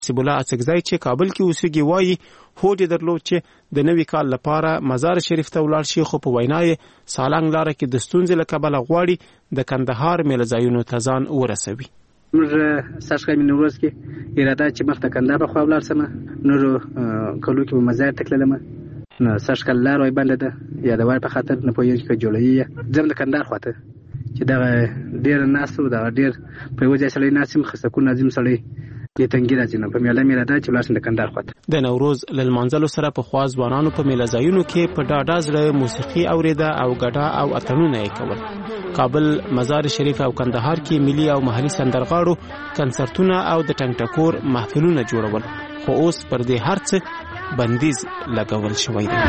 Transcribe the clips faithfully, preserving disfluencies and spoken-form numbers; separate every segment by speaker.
Speaker 1: نصیب الله اڅکزی چې کابل کې اوسېږي وایي هوډ یې درلود چې د نوي کال لپاره مزار شریف ته ولاړ شي، خو په وینا یې سالنګ لاره کې د ستونزې له کبله غواړي د کندهار میله ځایونو ته ځان ورسوي.
Speaker 2: موږ سږ کال نوروز کې اراده چې مخ ته کندهار په خوا ولاړ سم، نورو کلو کې به مزار ته تللم. نو سږ کال لار وای بنده ده یا د وای په خاطر نه پوهېږي که جوړوي ځم د کندهار خواته چې دغه ډېر ناست و، دغه ډېر په یوه ځای سړی ناست یم، خستکون ناظم سړی دې تنګي راځي. نو په میله مې اراده چې ولاړ شم د کندهار خواته.
Speaker 1: د نوروز له لمانځلو سره پخوا ځوانانو په میله ځایونو کې په ډاډه زړه موسیقي اورېده او ګډا او اتڼونه یې کول. کابل، مزار شریف او کندهار کې ملي او محلي سندرغاړو کنسرتونه او د ټنګ ټکور محفلونه جوړول، خو اوس پر دې هر څه بندیز لګول شوی دی.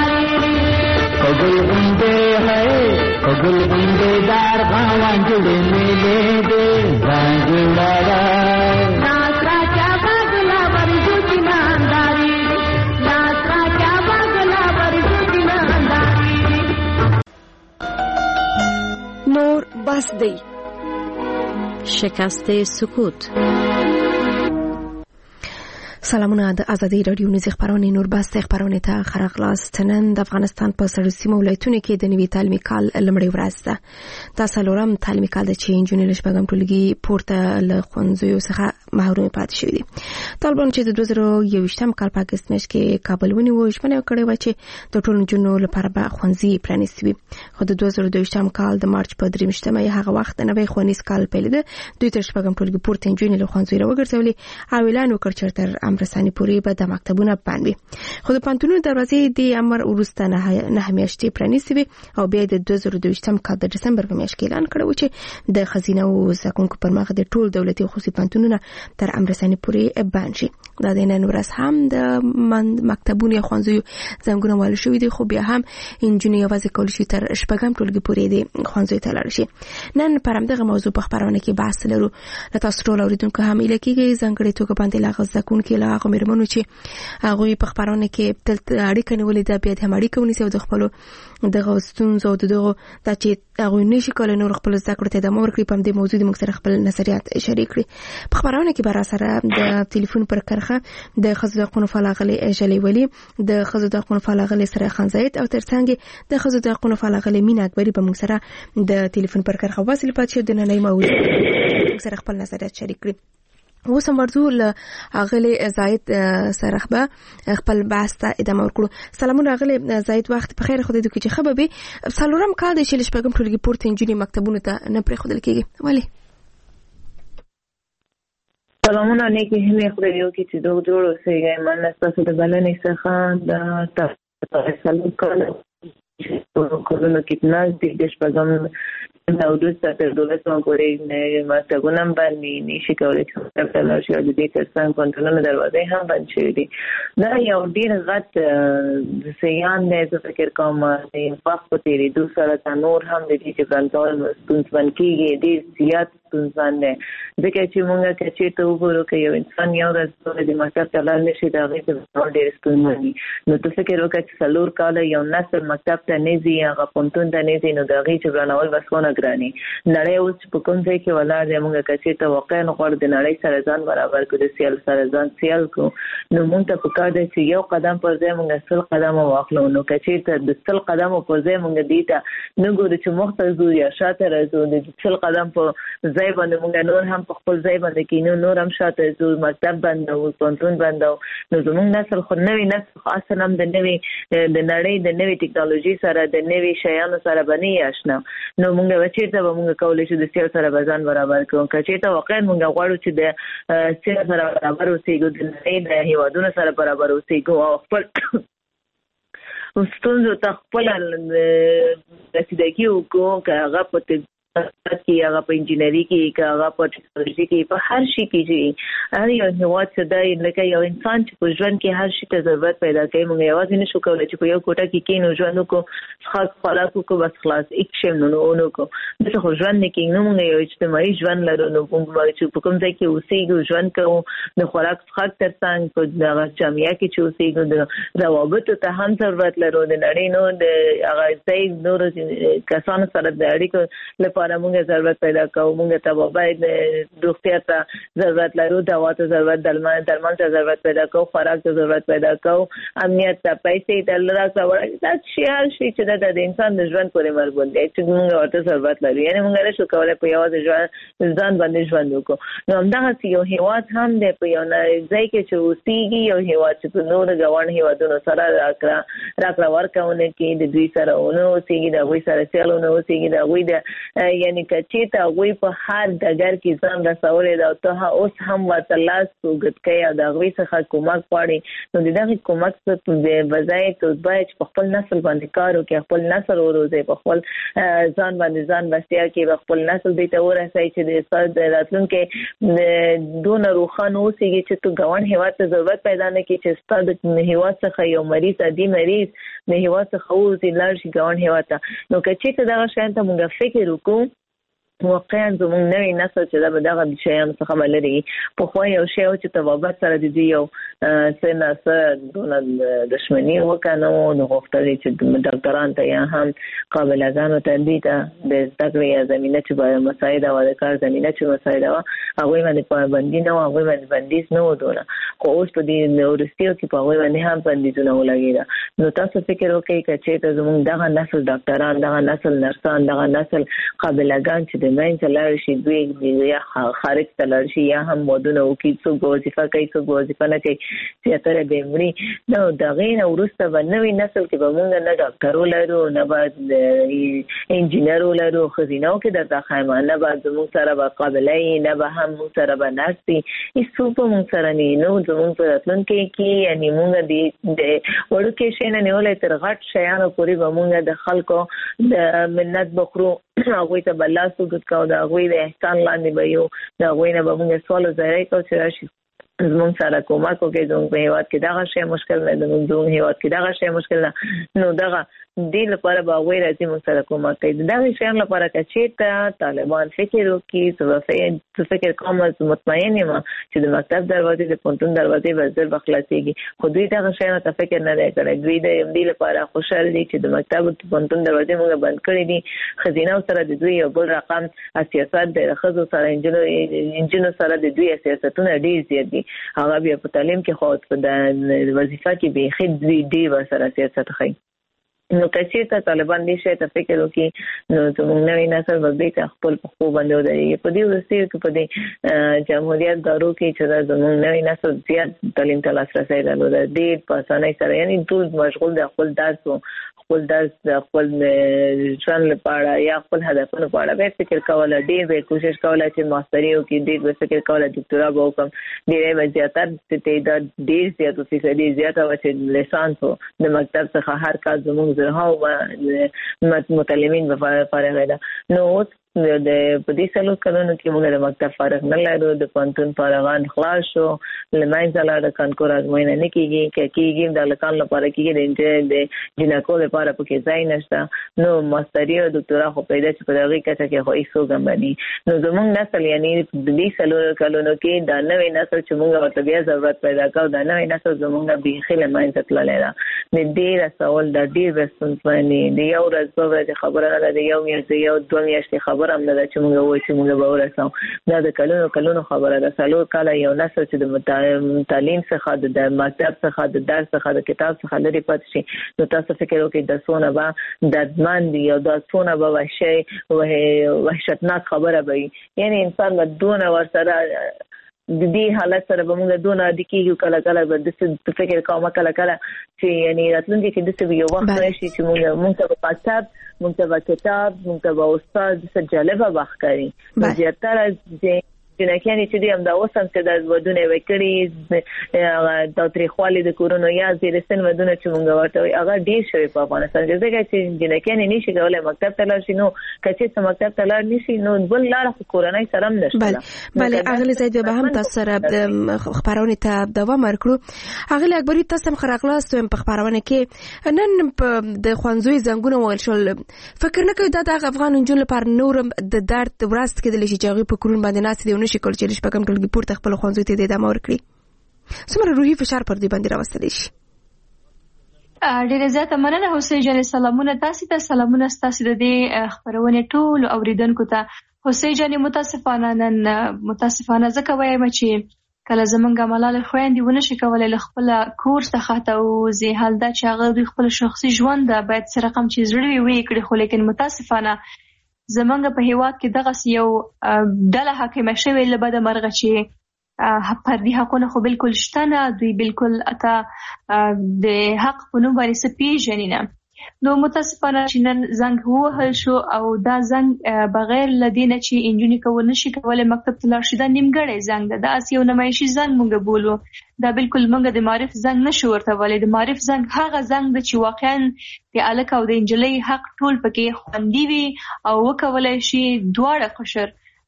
Speaker 3: نور بس دی.
Speaker 4: شکست سکوت.
Speaker 3: سلامونه، د ازادي رادیو نيز خبرونه نور بس خبرونه ته خراغلاست. نن د افغانستان په سړو سیمو ولایتونو کې د نوي تعلیمي کال لمړی ورځ ده. دا څلورم تعلیمي کال د چې انجونې له شپږم ټولګي پورته له ښوونځیو څخه محروم پاتې شوي دي. طالبان چې د دوه زره یوویشتم کال په اګست میاشت کې کابل ونیو، ژمنه کړې وه چې د ټولو نجونو لپاره به ښوونځي پرانیستي وي، خو د دوه زره دویشتم کال د مارچ په درېیمشتمه یې هغه وخت د نوی ښوونیز کال پیلېده. دوی تر شپږم ټولګي پورته انجونې له ښوونځیو راوګرځولې او اعلان وکړ چې تر امرساني پورې به د مکتبونه بند وي. خو د پوهنتونونو دروازې د امر وروسته نه میاشتې پرانیستې وي او بیا د دوه زره دویشتم کال د ډسمبر په میاشت کې اعلان کړی و چې د ښځینه او زده کوونکو پر مخ د ټول دولتي او خصوصي پوهنتونونه تر امرساني پورې بند شي. دا د نن ورځ هم د مکتبونو یا ښوونځیو زنګونه وهل شوي دي، خو بیا هم نجونې یوازې کولی شي تر شپږم ټولګي پورې د ښوونځیو ته لاړ شي. نن پر همدغه موضوع په خپرونه کې بحث لرو. له تاسو ټول اورېدونکو هم هیله کېږي ځانګړې توګه باندې له هغه زده کوونکي له هغو مېرمنو چې هغوی په خپرونه کې تل اړیکه نیولې ده بیا د هم اړیکه ونیسي او د خپلو دغه ستونزو او دغه دا چې هغوی نشي کولی نور خپل زده کړو ته ادامه ورکړي په همدې موضوع د موږ سره خپل نظریات شریک کړي. په خپرونه کې به راسره د ټلیفون پر کرښه د ښځو د حقونو فعال اغلې ژلۍ ولي، د ښځو د حقونو فعال اغلې سره خان زاید او ترڅنګ د ښځو د حقونو فعال اغلې مینا اکبري به موږ سره د ټلیفون پر کرښه وصل پاتې شي د نننۍ موضوع موږ سره خپل نظریات شریک کړي. اوس هم ورځو له اغلې زاید سره به خپل بحث ته ادامه ورکړو. سلامونه اغلې زاید، وخت په خیر. خو دې کې چې خبر به څلورم کال د شل شپږم ټولګي پورته انجونې مکتبونو ته نه پرېښودل کېږي، ولې؟
Speaker 5: سلامونه نیکی همې خدای یو کې چې دوه جوړ اوسېږئ. مننه ستاسو د بلنې څخه. د څلور کاله کلونو کې نزدیک د شپږم نه وروسته تر دولسمه پورې مکتبونه هم بند دي، نشي کولی چې مکتب ته لاړ شي او د دې تر څنګ پوهنتونونو دروازې هم بند شوي دي. دا یو ډېر غټ زیان دی. زه فکر کوم د وخت په تېرېدو سره ته نور هم د دې جبران کول ستونزمن کېږي، ډېر زیات ستونزمن دی. ځکه چې موږ که چېرته وګورو که یو انسان یو ورځ پورې د مکتب ته لاړ نه شي د هغې جبران ډېر ستونزمن وي. نو ته فکر وکړه چې څلور کاله یو نسل مکتب ته نه ځي، هغه پوهنتون ته نه ځي، نو د هغې جبرانول بس ونه ګراني. نړۍ اوس په کوم ځای کې ولاړ دی، موږ که چېرته واقعا غواړو د نړۍ سره ځان برابر کړو، د سیال سره ځان سیال کړو، نو موږ ته پکار دی چې یو قدم پر ځای موږ سل قدمه واخلو. نو که چېرته د سل قدمو پر ځای موږ دې ته نه ګورو چې مخته ځو یا شاته راځو، د سل قدم په ځای باندې موږ نور هم په خپل ځای باندې کینو، نور هم شاته ځو، مکتب بندوو، پوهنتون بندوو، نو زموږ نسل خو نوی نسل خو اصلا هم د نوې د نړۍ د نوې ټکنالوژي سره د نوې شیانو سره به نه آشنا. نو موږ به چېرته به موږ کولی شو د سیال سره به ځان برابر کړو. که چېرته واقعا موږ غواړو چې د سیال سره برابر اوسېږو، د نړۍ د هېوادونو سره برابر اوسېږو او خپل ستونزو ته خپله رسیدګي وکړو، که هغه په کې هغه په انجینري کې، که هغه په ټکنالوژي کې، په هر شي کې چې هر یو هېواد څه دی لکه یو انسان چې په ژوند کې هر شي ته ضرورت پیدا کوي. موږ یوازې نشو کولی چې په یو کوټه کې کېنو، ژوند وکړو، څښاک خوراک وکړو، بس خلاص هېڅ شی نو ونه کړو. داسې خو ژوند نه کېږي. نو موږ یو اجتماعي ژوند لرو، نو موږ چې په کوم ځای کې اوسېږو ژوند کوو، د خوراک څښاک تر څنګ په دغه جامعه کې چې اوسېږو د روابطو ته هم ضرورت لرو، د نړۍ نور د هغه ځای نورو کسانو سره د اړیکو لپاره لپاره موږ ضرورت پیدا کوو. موږ ته باید روغتیا ته ضرورت لرو، دوا ته ضرورت، درمان درمان ته ضرورت پیدا کوو، خوراک ته ضرورت پیدا کوو، امنیت ته، پیسې ته، لاسه ورکړه، دا شی هر شی چې د انسان د ژوند پورې مربوط دی چې موږ ورته ضرورت لرو. یعنی موږ نشو کولای په یوازې ژوند ځان باندې ژوند وکړو. نو همدغسې یو هېواد هم دی په یو ځای کې چې اوسېږي، یو هېواد چې په نورو ګاونډ هېوادونو سره راکړه راکړه ورکونه کې د دوی سره ونه اوسېږي، د هغوی سره سیال ونه اوسېږي، د هغوی د یعنې که چېرته هغوی په هر ډګر کې ځان رسولی ده او ته اوس هم ورته لاس اوږد کوې او د هغوی څخه کومک غواړې، نو د دغې کومک څخه بځای ته باید چې په خپل نسل باندې کار وکړي، خپل نسل وروزي، په خپل ځان باندې ځان بسیا کې په خپل نسل دې ته ورسوي چې د استاد راتلونکي دونه روښانه اوسېږي چې تو ګاونډ هېواد ته ضرورت پیدا نه کړي چې ستا د هېواد څخه یو مریض عادي مریض د هېواد څخه ووځي لاړ شي ګاونډ هېواد ته. نو که چېرته دغه شیانو ته موږ فکر وکړو واقعا زموږ نوی نسل چې دا به دغه شیانو څخه به لرې وي. پخوا یو شی و چې طبابت سره د دوی یو څه نه څه دونه دښمني وکړه، نو نو غوښتل چې ډاکټران ته یا هم قابلهګانو ته دوی ته د زده کړې یا زمینه چې باید مساعده وه، د کار زمینه چې مساعده وه، هغوی باندې پابندي نه وه، هغوی باندې بندیز نه و دونه. خو اوس په دې وروستیو کې په هغوی باندې هم بندیزونه ولګېده. نو تاسو فکر وکړئ که چېرته زموږ دغه نسل ډاکټران، دغه نسل نرسان، دغه نسل قابلهګان چې منځ ته لاړ شي، دوی یا خارج ته لاړ شي یا هم ودونه وکړي، څوک به وظیفه کوي، څوک به وظیفه نه کوي، زیاتره به یې مري. نو د هغې نه وروسته به نوي نسل کې به مونږ نه ډاکټر ولرو، نه به انجینر ولرو، ښځینهو کې درته ښایم، نه به زموږ سره به قابله وي، نه به هم مونږ سره به نرس وي، هېڅوک به مونږ سره نه وي. نو زموږ په راتلونکي کې یعنې مونږ د وړوکې شی نه نیولی تر غټ شیانو پورې به مونږ د خلکو د منت به خورو، هغوی ته به لاس اوږد کوو، د هغوی د احسان لاندې به یو، د هغوی نه به مونږ سوال و ځایرۍ کوو چې راشي زموږ سره کومک وکړي، زموږ په هېواد کې دغه شی مشکل نه ده، زموږ هېواد کې دغه شی مشکل نه، نو دغه دې لپاره به هغوی راځي موږ سره کومک کوي. د دغې شیانو لپاره که چېرته طالبان فکر وکړي، زه فکر کوم مطمئن یم چې د مکتب دروازې، د پوهنتون دروازې به ژر به خلاصېږي. خو دوی دغه شیانو ته فکر نه دی کړی. دوی د دې لپاره خوشحال دي چې د مکتب او پوهنتون دروازې موږ بند کړي دي. ښځینهو سره د دوی یو بل رقم سیاست دی، د ښځو سره انجونو سره د دوی سیاستونه ډېر زیات دي. هغه بیا په تعلیم کې خو په وظیفه کې بیخي دوی ډېر ورسره سیاست ښیي. نو که چېرته طالبان دې شی ته فکر وکړي، نو زموږ نوی نسل به بېرته خپل پښو باندې ودرېږي. په دې وروستیو کې په دې جمهوریت دارو کې چې دا زموږ نوی نسل زیات تعلیم ته لاسرسی درلوده، ډېر په اسانۍ سره، یعنې ټول مشغول د خپل درس و خپل درس د خپل ژوند لپاره یا خپل هدفونو په اړه به فکر کوله، ډېر به کوشش کوله چې ماستري وکړي، ډېر به فکر کوله دکتورا به وکړم، ډېری به زیاتره تعداد ډېر زیات و فیصدي زیاته وه چې لیسانس و د مکتب څخه هر کال زموږ زرهاو متعلمین به فارغه ده. نو اوس د په دې څلور کلونو کې موږ د مکتب فارغ نه لرو، د پوهنتون فارغان خلاص شو، له منځه لاړه، کانکور ازموینه نه کېږي، که کېږي د هلکانو لپاره کېږي، د جینکو لپاره پکې ځای نشته. نو ماستري او دکتورا خو پیدا چې په دغې کچه کې خو هېڅوک هم بني. نو زموږ نسل یعنې د دې څلورو کلونو کې دا نوی نسل چې موږ ورته بیا ضرورت پیدا کوو، دا نوی نسل زموږ بیخي له منځه تللی ده. د دې رسول دا ډېر به ستونزمن دي. د یو ورځ دوه ورځې خبره نه ده، د یو میاشت د یو دوه میاشتې خبره هم نه ده چې موږ وایو چې موږ به ورسوو. دا د کلونو کلونو خبره ده. څلور کاله یو نسل چې د تعلیم څخه، د مکتب څخه، د درس څخه، د کتاب څخه لرې پاتې شي، نو تاسو فکر وکړئ دا څونه به دردمن وي او دا څونه به وحشي وحشتناک خبره به وي. یعنې انسان به دونه ورسره د دې حالت سره به موږ دونه عادي کېږو، کله کله به داسې فکر کوم کله کله چې یعنې راتلونکي کې داسې به یو وخت راشي چې موږ موږ ته به مکتب، موږ ته به کتاب، موږ ته به استاد داسې جالبه به ښکاري. زیاتره جنکیانې چې دي همدا اوس هم چې دا ودونه یې وکړي، دا تریخوالي د کورونو یا زیر سن ودونه چې موږ ورته وایي، هغه ډېر شوي په افغانستان کې. ځکه چې جنکیانې نه شي کولی مکتب ته لاړ شي، نو که چېرته مکتب ته لاړ نه شي، نو بل لاره خو کورنۍ سره هم نشته.
Speaker 3: بله اغلې زید به هم تاسو سره خپرونې ته دوام ورکړو. اغلې اکبري، تاسو هم ښه راغلاست په خپرونه کې. نن د ښوونځیو زنګونه وویل شول، فکر نه کوئ دا د افغان نجونو لپاره نور د درد ورځ کېدلی شي چې هغوی په کورونو باندې ناستې دي او نشي کولی چې د شپږم ټولګي پورته خپلو ښوونځیو ته ادامه ورکړي؟ څومره روحي فشار پر دوی باندې راوستلی شي؟
Speaker 4: ډیره زیاته مننه حسین جان. سلامونه تاسو ته، سلامونه تاسو د دې خبرونه ټول اوریدونکو ته. حسین جان متاسفانه نن متاسفانه ځکه وایم چې کله زمونږه ملالۍ خویندې ونه شي کولی له خپله کور څخه توځي، حال دا چې هغه دوی خپل شخصي ژوند باید څه رقم چې زړه وي ویې کړي، خو لیکن متاسفانه زمونږ په هېواد کې دغسې یو ډله حاکمه شوې له بده مرغه چې فردي حقونه خو بالکل شته نه، دوی بالکل اته د حق په نوم باندې څه پېژني نه. نو متاسفانه چې نن زنګ ووهل شو او دا زنګ بغیر له دې نه چې انجونې کول نشي کولی مکتب ته لاړ شي، دا نیمګړی زنګ ده، داسې یو نمایشي زنګ مونږ بولو. دا بالکل مونږ د معرف زنګ نشو ورته ویلی. د معرف زنګ هغه زنګ ده چې واقعا د هلک او د نجلۍ حق ټول پکې خوندي وي او وکولی شي دواړه قشر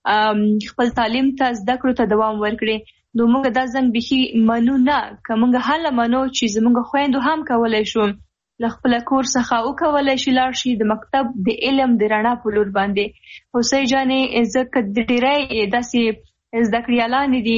Speaker 4: خپل تعلیم ته زده کړو ته دوام ورکړي. نو موږ دا زنګ بیخي منو نه، که موږ هله منو چې زموږ خویندو هم کولی شو له خپل کور څخه وکولی شي لاړ شي د مکتب د علم د رڼا په لور باندې. حسین جانې ځکه د ډېری داسې زده کړیالانې دي،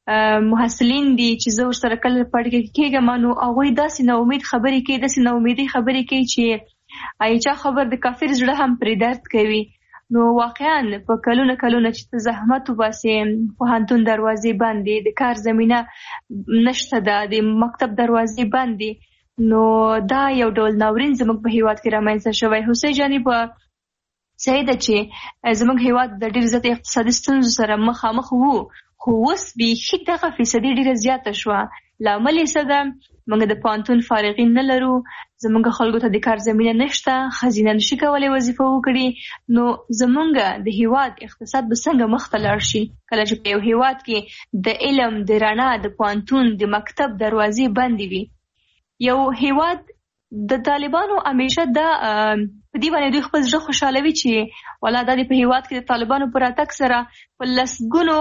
Speaker 4: محصلین دي چې زه ورسره کله پړ کې کېږم، نو هغوی داسې نا امید خبرې کوي، داسې نا امیدۍ خبرې کوي چې ایچا خبر د کافر زړه هم پرې درد کوي. نو واقعا په کلونه کلونه چې ته زحمت وباسې، پوهنتون دروازې بندې، د کار زمینه نشته ده، د مکتب دروازې بندې، نو دا یو ډول ناورین زموږ په هیواد کې رامنځته شوی. حسین جانې په صحیح ده چې زموږ هیواد د ډېر زیات اقتصادي ستونزو سره مخامخ وو، خو اوس بیخي دغه فیصدي ډېره زیاته شوه. لامل یې څه ده؟ موږ د پوهنتون فارغین نه لرو، زموږ خلکو ته د کار زمینه نشته، ښځینه نشي کولی وظیفه وکړي. نو زموږ د هیواد اقتصاد به څنګه مخ ته لاړ شي کله چې په یو هیواد کې د علم د رڼا د پوهنتون د مکتب دروازې بندې وي؟ یو هیواد د طالبانو همیشه دا په دې باندې دوی خپل زړه خوشحالوي چې والا دا په هیواد کې د طالبانو په راتګ سره په لسګونو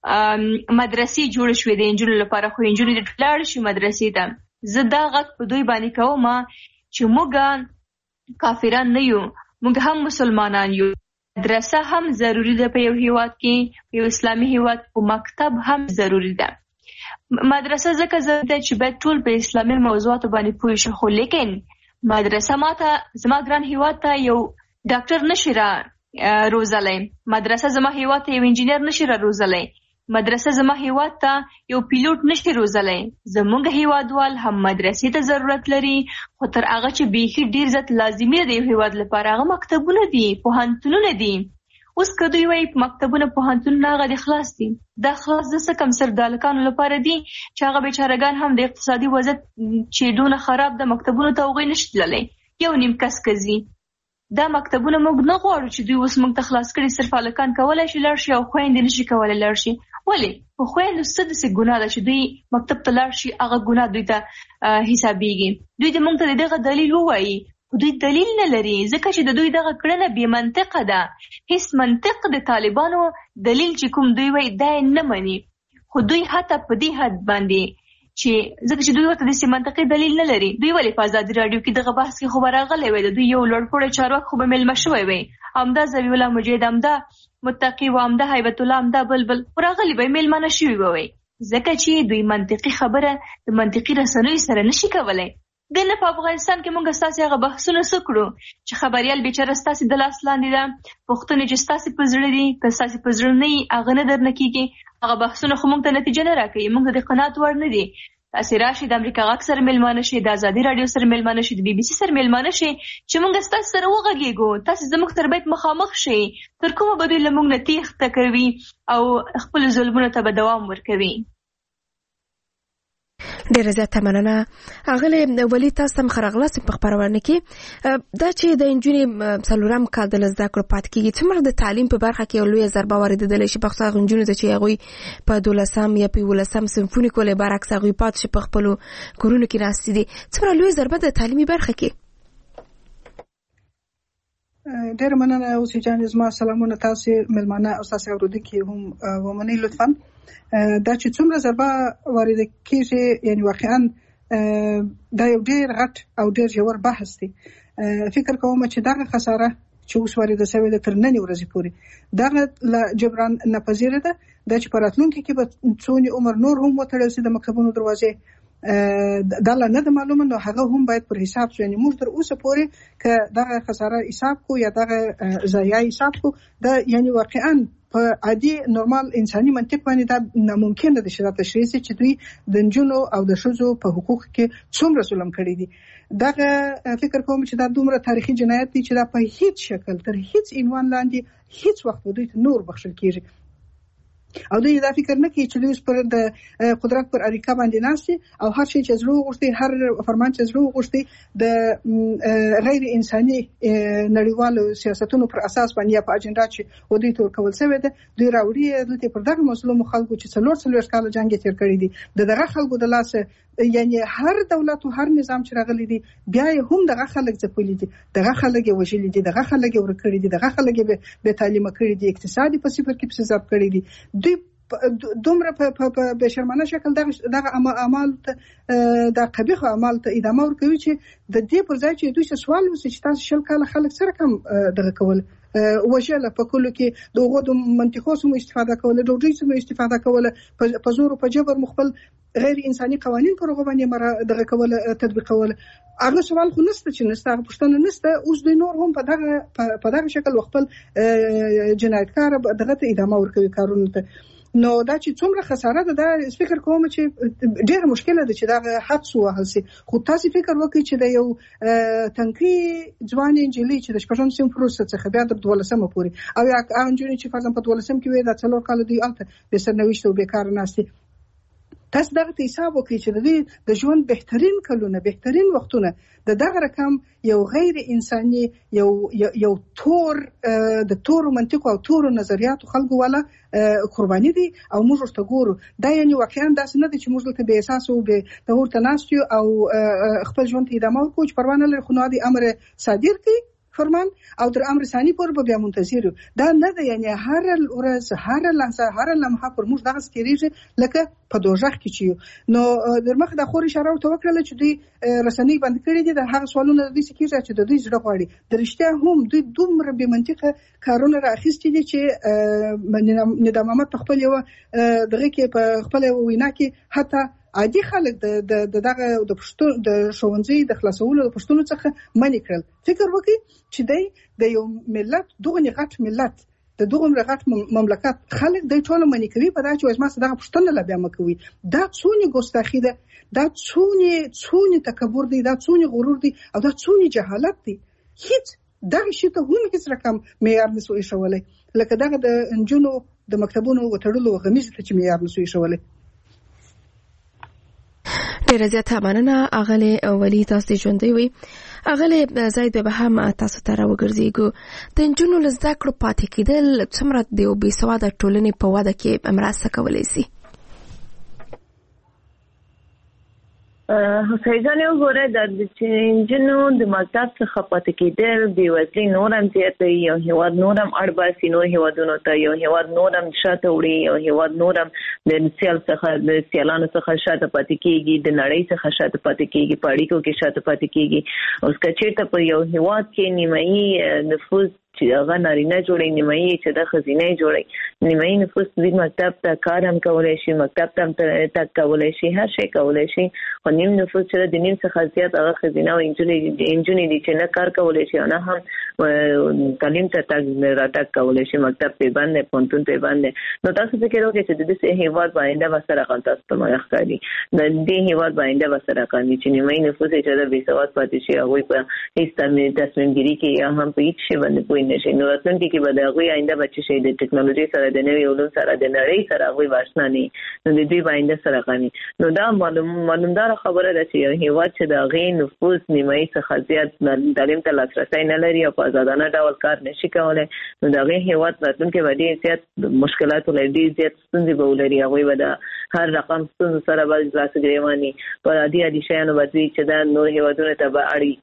Speaker 4: مدرسې جوړې شوې د نجونو لپاره، خو نجونې د لاړ شي مدرسې ته. زه دا غږ په دوی باندې کوم چې موږ کافران نه یو، موږ هم مسلمانان یو. مدرسه هم ضروري ده په یو هیواد کې، په یو اسلامي هیواد او مکتب هم ضروري ده. مدرسه ځکه ضروري ده چې باید ټول په اسلامي موضوعاتو باندې پوه شي، خو لیکن مدرسه ماته زما ګران هیواد ته یو ډاکټر نشي را روزلی، مدرسه زما هیواد ته یو انجینر نشي را روزلی، مدرسه زما هیواد ته یو پیلوټ نشي روزلی. زموږ هیوادوال هم مدرسې ته ضرورت لري، خو تر هغه چې بیخي ډیر زیات لازمي ده د یو هیواد لپاره هغه مکتبونه دي، پوهنتونونه دي. اوس که دوی وایي مکتبونه پوهنتونونه هغه د خلاص دي، دا خلاص د څه کم سر د هلکانو لپاره دي چې هغه بیچارهګان هم د اقتصادي وضعیت چې دونه خراب ده مکتبونو ته هغوی نشي تللی، یو نیم کس که ځي. دا مکتبونه موږ نه غواړو چې دوی اوس موږ ته خلاص کړي، صرف هلکان کولی شي لاړ شي او خویندې نشي کولی لاړ شي. ولې؟ په خویندو څه داسې ګناه ده چې دوی مکتب ته لاړ شي، هغه ګناه دوی ته حسابېږي. دوی د موږ ته د دغه دلیل ووایي، خو دوی دلیل نه لري، ځکه چې د دوی دغه کړنه بې منطقه ده. هیڅ منطق د طالبانو دلیل چې کوم دوی وایي دا یې نه مني، خو دوی حتی په دې حد باندې چې ځکه چې دوی ورته داسې منطقي دلیل نه لري. دوی ولې په ازادي راډیو کې دغه بحث کې خو به راغلی وی، د دوی یو لوړپوړی چارواکی خو به میلمه شوی وی، همدا ذبیح الله مجید، همدا متقي و، همدا هیبت الله، همدا بلبل راغلی به میلمانه شوي به وی، ځکه چې دوی منطقي خبره د منطقي رسنیو سره نشي کولی. د نه په افغانستان کې موږ ستاسې هغه بحثونه څه کړو چې خبریال بیچاره ستاسې د لاس لاندې ده، پوښتنې چې ستاسې په زړه دي که ستاسې په زړه نه وي هغه نه درنه کېږي، هغه بحثونه خو موږ ته نتیجه نه راکوي، موږ ته د قناعت وړ نه دي. تاسې راشئ د امریکا غږ سره میلمانه شئ، د ازادي راډیو سره میلمانه شئ، د بي بي سي سره میلمانه شئ چې موږ ستاسې سره وغږېږو، تاسې زموږ سره باید مخامخ شئ، تر کومه به دوی له موږ نه تېښته کوي او خپلو ظلمونو ته به دوام ورکوي.
Speaker 3: ډیره زیاته مننه. اغلی ولی تاسو هم خرغلاس په خبرونه کې دا چې د انجونې څلورم کال د زده کړو پات کېږي، څومره د تعلیم په برخه کې یو لوی ضربه واردېدلی شي پښتو هغه نجونو ته چې هغوی په دولسم یا په یولسم صنفونو کې ولې برعکس هغوی پاتې شي په خپلو کورونو کې ناستې دي، څومره لوی ضربه د تعلیمي برخه کې؟
Speaker 6: ډیره مننه اوسې جانې، زما سلامونه تاسې مېلمانه او ستاسې اورېدونکي هم ومنئ لطفا. دا چې څومره ضربه وارده کېږي یعنې واقعا دا یو ډېر غټ او ډېر ژور بحث دی. فکر کوم چې دغه خساره چې اوس وارده شوې ده تر نننۍ ورځې پورې دغه له جبران ناپذیره ده. دا چې په راتلونکي کې به څونې عمر نور هم وتړل شي د مکتبونو دروازې دا لا نه معلومه، نو هغه هم باید پر حساب شي. یعنی موږ تر اوسه پورې که دغه خساره حساب کو یا دغه ضایع حساب کو، دا یعنی واقعا په عادي نورمال انساني منطق باندې دا ناممکن ده چې دا تشریح شي چې دوی د نجونو او د ښځو په حقوقو کې څومره ظلم کړی دي. دغه فکر کوم چې دا دومره تاریخي جنایت دی چې دا په هیڅ شکل تر هیڅ عنوان لاندې هیڅ وخت دوی ته نور بخښل کیږي. او دوی دا فکر نه کوي چې دوی پر د قدرت پر اړیکه باندې ناشي او هر شي چې زړه وغوښتي، هر فرمان چې زړه وغوښتي د غیر انساني نړیوالو سیاستونو پر اساس باندې په اجنډا چې ودی تور کول شوی ده، دوی راوړي دلته پر دغه مظلوم خلکو چې څلور څلور کال جنگ تیر کړی دي د دغه خلکو د لاس. یعنی هر دولت او هر نظام چې راغلی دي بیا هم دغه خلک ځپلي دي، دغه خلک وژلي دي، دغه خلک ورکړي دي، دغه خلک به تعلیم کړي دي، اقتصادي په صفر کې په ضرب کړي دي. دوی دومره په بشرمنه شکل دغه دغه اعمال ته د قبیح اعمال ته ادامه ورکوي چې د دې پر ځای چې دوی سوال وسي چې تاسو شل کال خلک سره کم دغه کول وجله په کلو کې دغه د منطقو سمو استفاده کوله، ډوډۍ سمو استفاده کوله، په زور او په جبر مخبل غیر انساني قوانين پر هغه باندې مر دغه کوله تطبیقوله. هغه سوال خو نشته چې نشته، هغه پښتنه نشته. اوس دوی نور هم په دغه په دغه شکل خپل جنایتکار دغه ته ادامه ورکوي کارونه ته. نو دا چې څومره خساره ده، دا فکر کوم چې ډېر مشکله ده چې دا حد سو وهل سي. خو تاسو فکر وکړئ چې د یو تنکي ځوان انجلۍ چې د شپږم صنف وروسته څخه بیا د دولسمه پورې او یا انجونی چې فرضاً په دولسم کې وي دا څلور کال دی الته به سرنوشت او بیکار ناشتي. تاسو دغه حساب وکړئ چې د دې د ژوند بهترین کلونه، بهترین وختونه د دغه رقم یو غیر انساني یو یو تور د تور منطق او تور نظریاتو خلکو والا قرباني دي او موږ ورته ګورو. دا یعنی واقعا داسې نه دي چې موږ ته به احساس او به ته ناستو او خپل ژوند ته ادامه ورکوو چې پروا نه لري، خو نو دي امر صادر کی فرمان او در امر ثاني پر به بیا منتظر. دا نه ده یعنی هر ورځ هر لحظه هر لمحه پر موږ دغه سکریږي لکه په دوزخ کې چیو. نو در مخ د خور اشاره او توکل چې دوی رسنۍ بند کړي دي د هغه سوالونه د دې سکیږي چې د دوی زړه غواړي. درشته هم دوی دومره به منطقه کارونه راخستي دي چې نظام محمد په خپل یو دغه کې په خپل وینا کې حتی عادي خلک د دغه د پښتون د ښوونځي د خلاصولو د پښتون څخه منې کړل. فکر وکړئ چې دی د یو ملت دغه غټ ملت د دغه غټ مملکت خلک د ټولو منې کوي په دا چې وایي ما دغه پښتون لا بیا مکوي. دا څونه ګستاخی ده، دا څونه څونه تکبر دی، دا څونه غرور دی او دا څونه جهالت دی. هیڅ دغه شی ته هم هیڅ رقم معیار نسو ایښولای، لکه دغه د انجونو د مکتبونو وټړلو غمیز ته چې معیار نسو ایښولای.
Speaker 3: ډیره زیاته مننه اغلی ولی تاسو ژوندۍ وي. اغلی زید به هم تاسو ته راوګرځېږو. د نجونو له زده کړو پاتې کېدل څومره د یو بې سواده ټولنې په وده کې مرسته کولی شي؟
Speaker 5: حسینه وګوره د نجونو د مکتب څخه پاتې کېدل بېوزلي نور هم زیاتوي، یو هېواد نور هم اړ باسي نور هېوادونو ته، یو هېواد نور هم شاته وړي، یو هېواد نور هم د سیال څخه د سیالانو څخه شاته پاتې کېږي، د نړۍ څخه شاته پاتې کېږي، په اړیکو کې شاته پاتې کېږي. اوس که چېرته په یو هېواد کې نیمایي نفوس چې هغه نارینه جوړي، نیمایي چې د ښځینه جوړي، نیمایي نفوس د مکتب ته کار هم کولی شي، مکتب ته هم تګ کولی شي، هر شی کولی شي. خو نیم نفوس چې د نیم څخه زیات هغه ښځینه او نجونې دي چې نه کار کولی شي او نه هم تعلیم ته تګ راتګ کولی شي، مکتب پې بند دی، پوهنتون پې بند دی. نو تاسو فکر وکړئ چې د دې هېواد به آینده به څه رقم تاسو ته ښکاري. د دې هېواد به آینده به څه رقم وي چې نیمایي نفوس یې چې د بې سواد پاتې شي، هغوی په هېڅ تصمیمګیري کې یا هم په هېڅ شي باندې پوه نشي. نو راتلونکي کې به د هغوی آینده به څه شي، د ټکنالوژۍ سره، د نوي علوم سره، د نړۍ سره هغوی به اشنا نه وي. نو د دوی به آینده څه رقم وي. نو دا معلومداره خبره ده چې یو هېواد چې د هغې نفوس نیمایي څخه زیات تعلیم ته لاسرسی نه لري او په ازادانه ډول کار نشي کولی، نو د هغې هېواد راتلونکي به ډېر زیات مشکلات ولري، ډېر زیات ستونزې به ولري. هغوی به د هر رقم ستونزو سره به لاس ګرېوان وي. په عادي عادي شیانو به دوی چې دا نور هېوادونو ته به اړي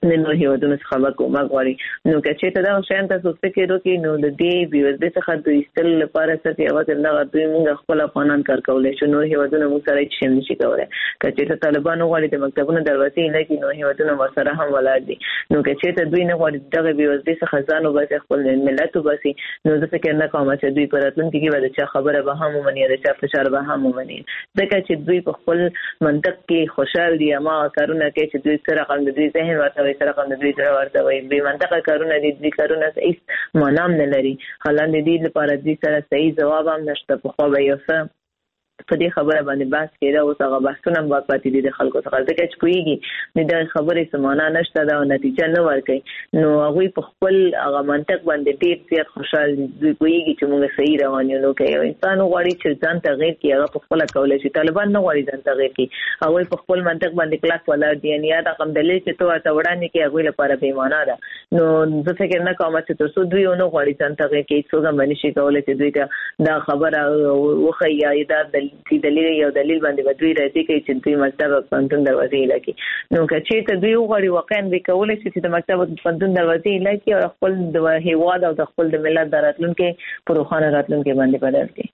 Speaker 5: د نور هیوادونو څخه کومک غواړي. نو که چې ته دا شان تاسو فکر وکړئ نو د دې بیوزدي څخه د ایستل لپاره څه یوازې نه دوی موږ خپل افغانان کار کولای شو. نور هیوادونه موږ سره هیڅ شی نشي کولای. که چې طالبان غواړي د مکتبونو دروازې نه کې نو هیوادونه ورسره هم ولاړ دي. نو که چې دوی نه غواړي دغه بیوزدي څخه ځان وباسي خپل ملت وباسي نو زه فکر نه کوم چې دوی په راتلونکي کې به د چا خبره به هم ومني د چا فشار به هم ومني. ځکه چې دوی په خپل منطق کې خوشحال دي اما کارونه کوي چې دوی سره قند دوی ذهن ورته وي سره قند دوی سره ورته وي بې منطقه کارونه دي. دوی کارونه هیڅ معنا نه لري. حالا د دې لپاره دوی سره صحیح جواب هم نشته. په خو به یو څه په دې خبره باندې بحث کېده او هغه بحثونه هم پاتې دي د خلکو څخه. ځکه چې کویږي د دې خبرې سمانه نشته دا نتیجه نه ورکړي نو هغه په خپل هغه منطق باندې ډیر زیات خوشحال دي. کویږي چې موږ صحیح روان یو. نو کوي انسان غواړي چې ځان تغیر کړي هغه په خپل کولای شي. طالبان نه غواړي ځان تغیر کړي. هغه په خپل منطق باندې کلاک ولاړ دي. یعنی دا کوم دلیل چې تو ته وړاندې کې هغه لپاره بې معنا ده. نو زه فکر نه کوم چې تاسو دوی نه غواړي ځان تغیر کړي. څو هم نشي کولای چې دوی ته دا خبره وخی یا دا دلیل یو دلیل باندې بدوی راځي کې چې دوی مکتب پنځون دروازې لکه. نو که چې ته دوی وغواړي واقعا به کولای شي چې د مکتب پنځون دروازې لکه او خپل د هیواد او د خپل د ملت دراتلونکو پروخانه راتلونکو باندې بدل کړي.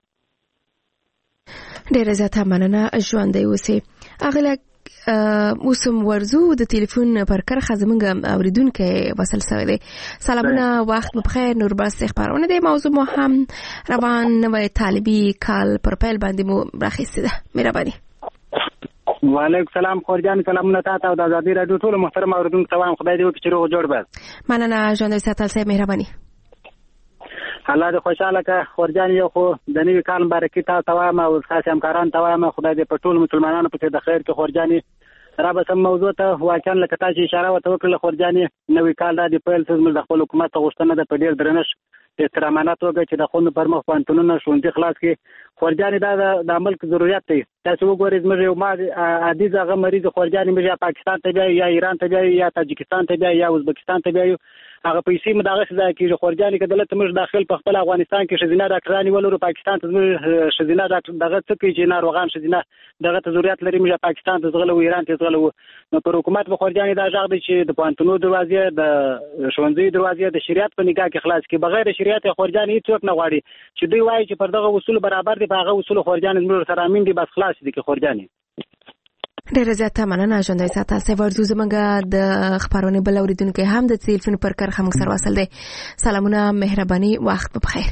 Speaker 3: ډیره زیاته مننه ژوندۍ اوسئ. اغله موسم ورزو د ټلیفون پر کرخه زمونږ اوریدونکو وصل سره دی. سلامونه وخت بخیر. نورباس خبرونه د موضوع مو هم روان نوې طالبي کال پر پیل باندې مو راخیسته ده. مهرباني.
Speaker 7: وعلیکم سلام خورجان. سلامونه تاسو او د آزادي رادیو ټول محترم اوریدونکو ته خدای دې وکړي چې روغ جوړ بس.
Speaker 3: مننه ژوندۍ ساتل سه. مهرباني.
Speaker 7: الله دې خوشاله که خورجان. یو خو د نوي کال مبارکي تاسو وایم او تاسو همکاران ته وایم خدای دې په ټول مسلمانانو په د خیر کې خورجاني را به سم موضوع ته واقعا لکه تاسو اشاره وته وکړه خورجاني نوي کال د پیل څخه د خپل حکومت غوښتنه ده په ډیر درنښت احترامانه توګه چې د خوند پر مخ پانتونونه شونډې خلاص کړي. خورجاني دا د عمل ضرورت دی. تاسو وګورئ زموږ یو ما عادي ځای مریض خورجاني موږ پاکستان ته بیا یا ایران ته بیا یا تاجکستان ته بیا یا ازبکستان ته بیا هغه پیسې مداغه ځای کې خورجاني کله ته موږ داخل په خپل افغانستان کې شزینه ډاکټرانی ولرو پاکستان ته موږ شزینه ډاکټر دغه څه کې چې ناروغان شزینه دغه ته ضرورت لري موږ پاکستان ته ځغلو ایران ته ځغلو. نو پر حکومت به خورجاني دا ځاګ دی چې د پانتونو دروازې د ښوونځي دروازې د شریعت په نگاه کې خلاص کړي. بغیر شریعت خورجاني هیڅوک نه غواړي چې دوی وایي چې پر دغه اصول برابر دي په هغه اصول خورجاني موږ سره امین دي بس خلاص دي کې خورجاني.
Speaker 3: ډیره زیاته مننه ژوندۍ ساتل سه. ورزو زمونږ د خبرونه بل اوریدونکو هم د تلیفون پر کرخه موږ سره وصل دي. سلامونه مهرباني وخت بخیر.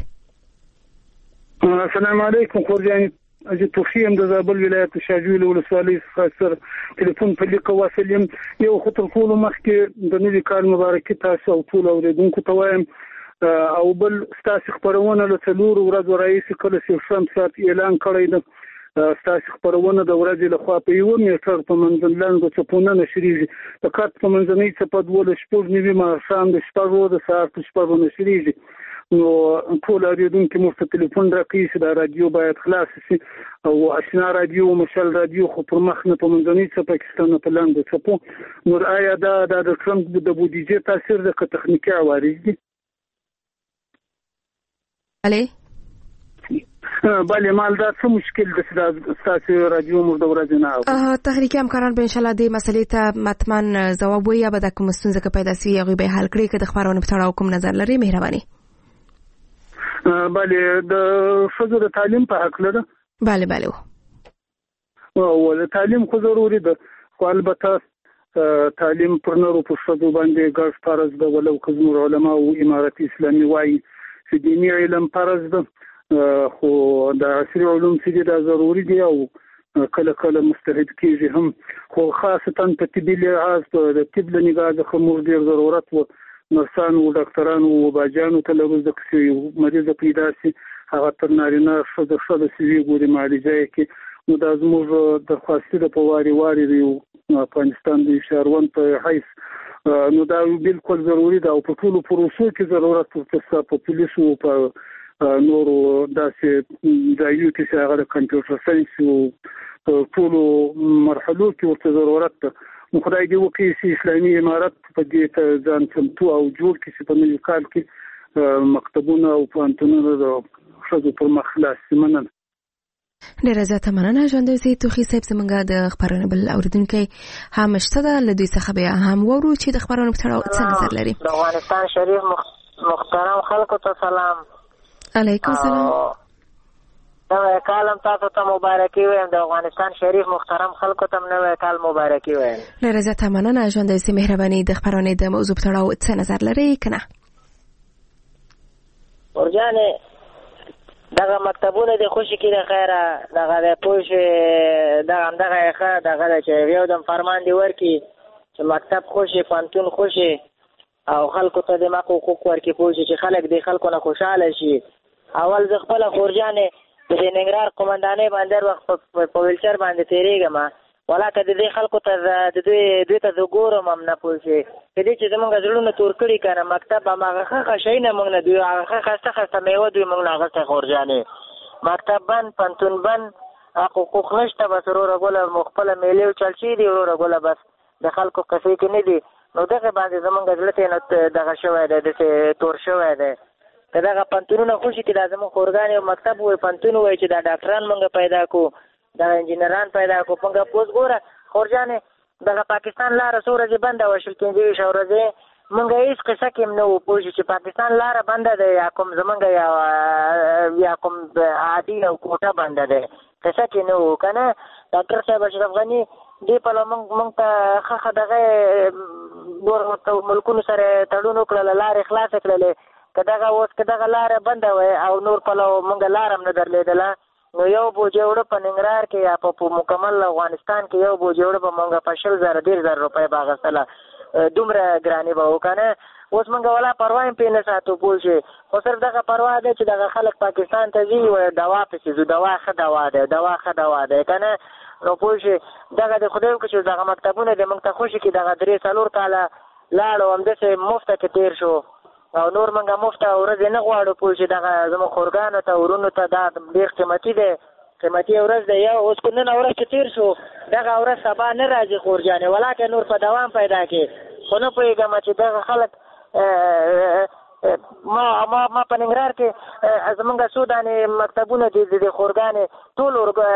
Speaker 8: السلام علیکم خورجاني. اجي توخیم د زابل ولایت شاجوی ولسوالۍ خاصر ټلیفون په لیکه وصل یم. یو خطر ټول مخکې د نوي کال مبارکي تاسو او ټول اوریدونکو ته وایم او بل ستاسو خبرونه له څلور ورځې راځي کله چې شم سات اعلان کړی ده. ستاسو خبرونه د ورځې له خوا په یو میټر په منځلنګو چپونه نشریږي. د کات په منځنۍ چپه دوله شپږ نیوي ماښام د شپږو د سهار په شپږو نشریږي. نو ټول اوریدونکو مو په ټلیفون راکړي چې دا رادیو باید خلاص شي او آشنا رادیو مشل رادیو خو پر مخ نه په منځنۍ چپه پاکستان په لاندې چپو. نو آیا دا د ټرمپ د بودیجې تاثیر د تخنیکی عوارض دي؟
Speaker 3: علي
Speaker 8: بله مال دا څه مشکل د تاسو رادیو مو د ورځې نه
Speaker 3: تحریک همکاران به ان شاء الله د مسلې ته متمن جواب وي یا به د کوم ستونزه کې پیدا شي هغه به حل کړي. که د خبرونه په تړاو کوم نظر لري مهرباني.
Speaker 8: بله د ښځو د تعلیم په حق لري.
Speaker 3: بله بله
Speaker 8: او د تعلیم خو ضروري ده خو البته تعلیم پر نورو په ښځو باندې ګډ فرض ده ولو که زموږ علما او امارت اسلامي وایي چې دیني علم فرض ده خو د عصري علوم چې دا ضروري دي او کله کله مستحد کېږي هم خو خاصتا په طبي لحاظ په طب له نگاه څخه موږ ډېر ضرورت و نرسانو او ډاکټرانو او باجانو ته لږ ځکه چې مریض پیدا شي هغه تر نارینه ښځه ښځه سوي ګوري معالجه یې کې. نو دا زموږ درخواستي ده په واري واري د افغانستان د شهروند په حیث نو دا بالکل ضروري ده او په ټولو پروسو کې ضرورت ورته په پولیسو په نورو داسې ځایونو کې چې هغه د کمپیوټر ساینس او ټولو مرحلو کې ورته ضرورت ده. نو خدای دې وکړي چې اسلامي امارت په دې ته ځان چمتو او جوړ کړي چې په نوي کال کې مکتبونه او پوهنتونونه د ښځو پر مخ خلاص شي. مننه.
Speaker 3: ډیره زیاته مننه ژوندی سي توخي صاحب. زمونږ د خبرونه بل اوریدونکي هم شته ده، له دوی څخه بیا هم وورو چې د خبرونو په تړاو څه نظر لري.
Speaker 9: د افغانستان شریف محترم خلکو ته سلام.
Speaker 3: علیکم سلام.
Speaker 9: نوی کالم تاسو ته مبارکي وایم، د افغانستان شریف محترم خلکو ته نوی کال مبارکي وایم.
Speaker 3: ډیره زیاته مننه ژوندی سي. مهرباني د خبرونې د موضوع په تړاو څه نظر لري کنه؟
Speaker 9: ورجانې دغه مکتبونه د خوشي کې د خیره دغه د پوش دغه همدغه ښه دغه د چې یو دم فرمان دی ورکي چې مکتب خوشي، پانتون خوشي او خلکو ته د مق حقوق ورکي، پوه چې خلک د خلکو نه خوشحاله شي. اول زه خپله خورجانې د دې ننګرهار قومندانۍ باندې هر وخت په ویلچر باندې تېرېږم، ولاکه د دې خلکو ته د دوی دوی ته زه ګورم هم نه پوه شي که دې چې زمونږ زړونه تور کړي که نه مکتب هماغه ښه ښه شی نه موږ نه دوی هغه ښه ښایسته ښایسته میوه دوی موږ نه اخیستی. خورجانې مکتب بند، پنتون بند، حقوق نشته، بس وروره ګله مو خپله میلې چلچي دي وروره ګله، بس د خلکو کسې کې نه دي. نو دغه باندې زمونږ زړه ته نه دغه شوی دی، داسې تور شوی دی. که دغه پنتونونه خوشي کې دا زمونږ خورګانې یو مکتب وایي، پنتون وایي چې دا ډاکټران موږ پیدا کړو، دغه انجینران پیدا کړو. موږ اوس ګوره خورجانې دغه پاکستان لاره څو ورځې بنده وه، شل پنځه ویشت ورځې موږ هېڅ قصه کې هم نه وو پوه شو چې پاکستان لاره بنده ده یا کوم زمونږ یا کوم عادي او کوټه بنده ده، قصه کې نه وو که نه. ډاکټر صاحب اشرف غني دې پلوه موږ موږ ته ښه ښه دغه نور ملکونو سره تړون وکړله، لارې خلاصې کړلې. که دغه اوس که دغه لاره بنده وای او نور پلو موږ لاره هم نه درلېدله، نو یو بوجۍ اوړه په ننګرهار کې یا په مکمل افغانستان کې یو بوجۍ اوړه به موږ په شل زره ډېر زره روپۍ به اخیستله، دومره ګرانې به وو که نه. اوس موږ ولا پروا هم پرې نه ساتو پوه شوې، خو صرف دغه پروا ده چې دغه خلک پاکستان ته ځي وایي دوا پسې ځو، دوا ښه دوا ده، دوا ښه دوا ده که نه. نو پوه شوې دغه د خدای وکړي چې دغه مکتبونه د موږ ته خوشي کړي، دغه درې څلور کاله لاړو همداسې مفته کې تېر شو او نور موږ مفته ورځې نه غواړو پوه شي. دغه زموږ خورګانو ته ورونو ته دا ډېر قیمتي دی، قیمتي ورځ دی. یا اوس که نن ورځ چې تېر شو دغه ورځ سبا نه راځي خورجانې، ولاکه نور په دوام پیدا کړي. خو نه پوهېږم چې دغه خلک ما ما ما په ننګرهار کې زمونږ څو دانې مکتبونه دي د خورګانې ټول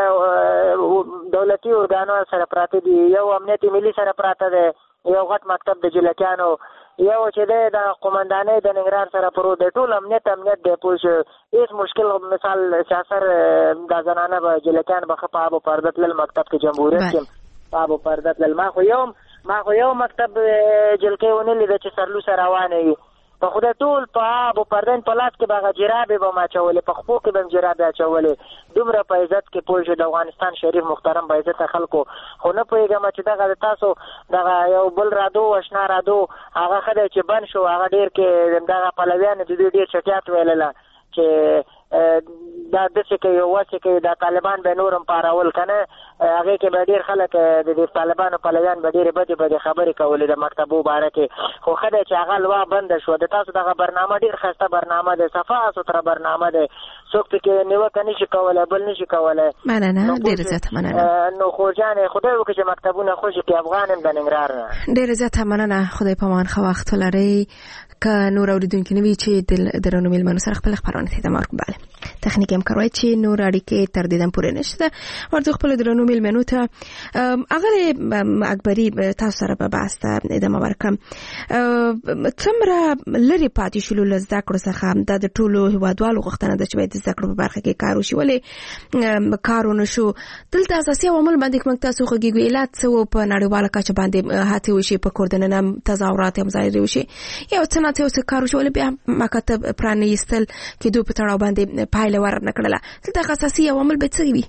Speaker 9: دولتي ارګانو سره پراته دي. یو امنیت ملي سره پراته دی، یو غټ مکتب د جلکیانو، یو چې دی د قومندانۍ د ننګرهار سره پروت دی. ټول امنیت امنیت دی پوه شو، هېڅ مشکل مثال سیاسر دا زنانه به جلکیان به ښه په آب و پرده تلل مکتب کې جمهوریت کې په آب و پرده تلل. ما خو یو ما خو یو مکتب جلکۍ ونه لیده چې سرلو سره روانه وي. په خدای ټول په آب و پردین په لاس کې به هغه جرابې به م اچولې، په خپو کې به م جرابې اچولې. دومره په عزت کې پوه شو د افغانستان شریف محترم په عزته خلکو. خو نه پوهېږم چې دغه د تاسو دغه یو بل رادو اشنا رادو هغه ښه دی چې بند شو، هغه ډېر کې دغه پلویانو د دوی ډېر چټیات ویلله چې دا داسې کوي واسې کوي، دا طالبان به نور هم پارول که نه. هغې کې به ډېر خلک د دې طالبانو پلویان به ډېرې بدې بدې خبرې کولې د مکتبو باره کې. خو ښه دی چې هغه لوا بنده شوه. د تاسو دغه برنامه ډېر ښایسته برنامه دی، صفا سوتره برنامه دی، څوک پکې نیوکه نه شي کولی، بل نه شي کولی.
Speaker 3: مننه، ډېره زیاته مننه.
Speaker 9: نو خورجانې خدای وکړي چې مکتبونه خوشي کړي افغان یم د ننګرهار نه.
Speaker 3: ډېره زیاته مننه، خدای په امان ښه وخت ولرئ. که نور اوریدونکي نه وي چې د درنو میلمنو سره خپل خبرونه ته ادامه ورکړو. بله تخنیکي همکاري چې نور اړیکې تر دې دم پورې نشته. ورته خپل درنو میلمنو ته اغلی اکبري تاسو سره په بحث ته ادامه ورکړم. څومره لرې پاتې شولو له زده کړو څخه؟ دا د ټولو هیوادوالو غوښتنه ده چې باید د زده کړو په برخه کې کار وشي، ولې کار ونه شو؟ دلته اساسي عوامل باندې موږ تاسو غږیږو، علت څه و په نړیواله کچه باندې هڅې وشي، په کور دننه تظاهرات هم ظاهرې وشي، یو څه ناڅه یو څه کار وشي، ولې بیا مکاتب پرانیستل کېدو په تړاو باندې پایله ورنه کړله؟ دلته اساسي عوامل به څه وي؟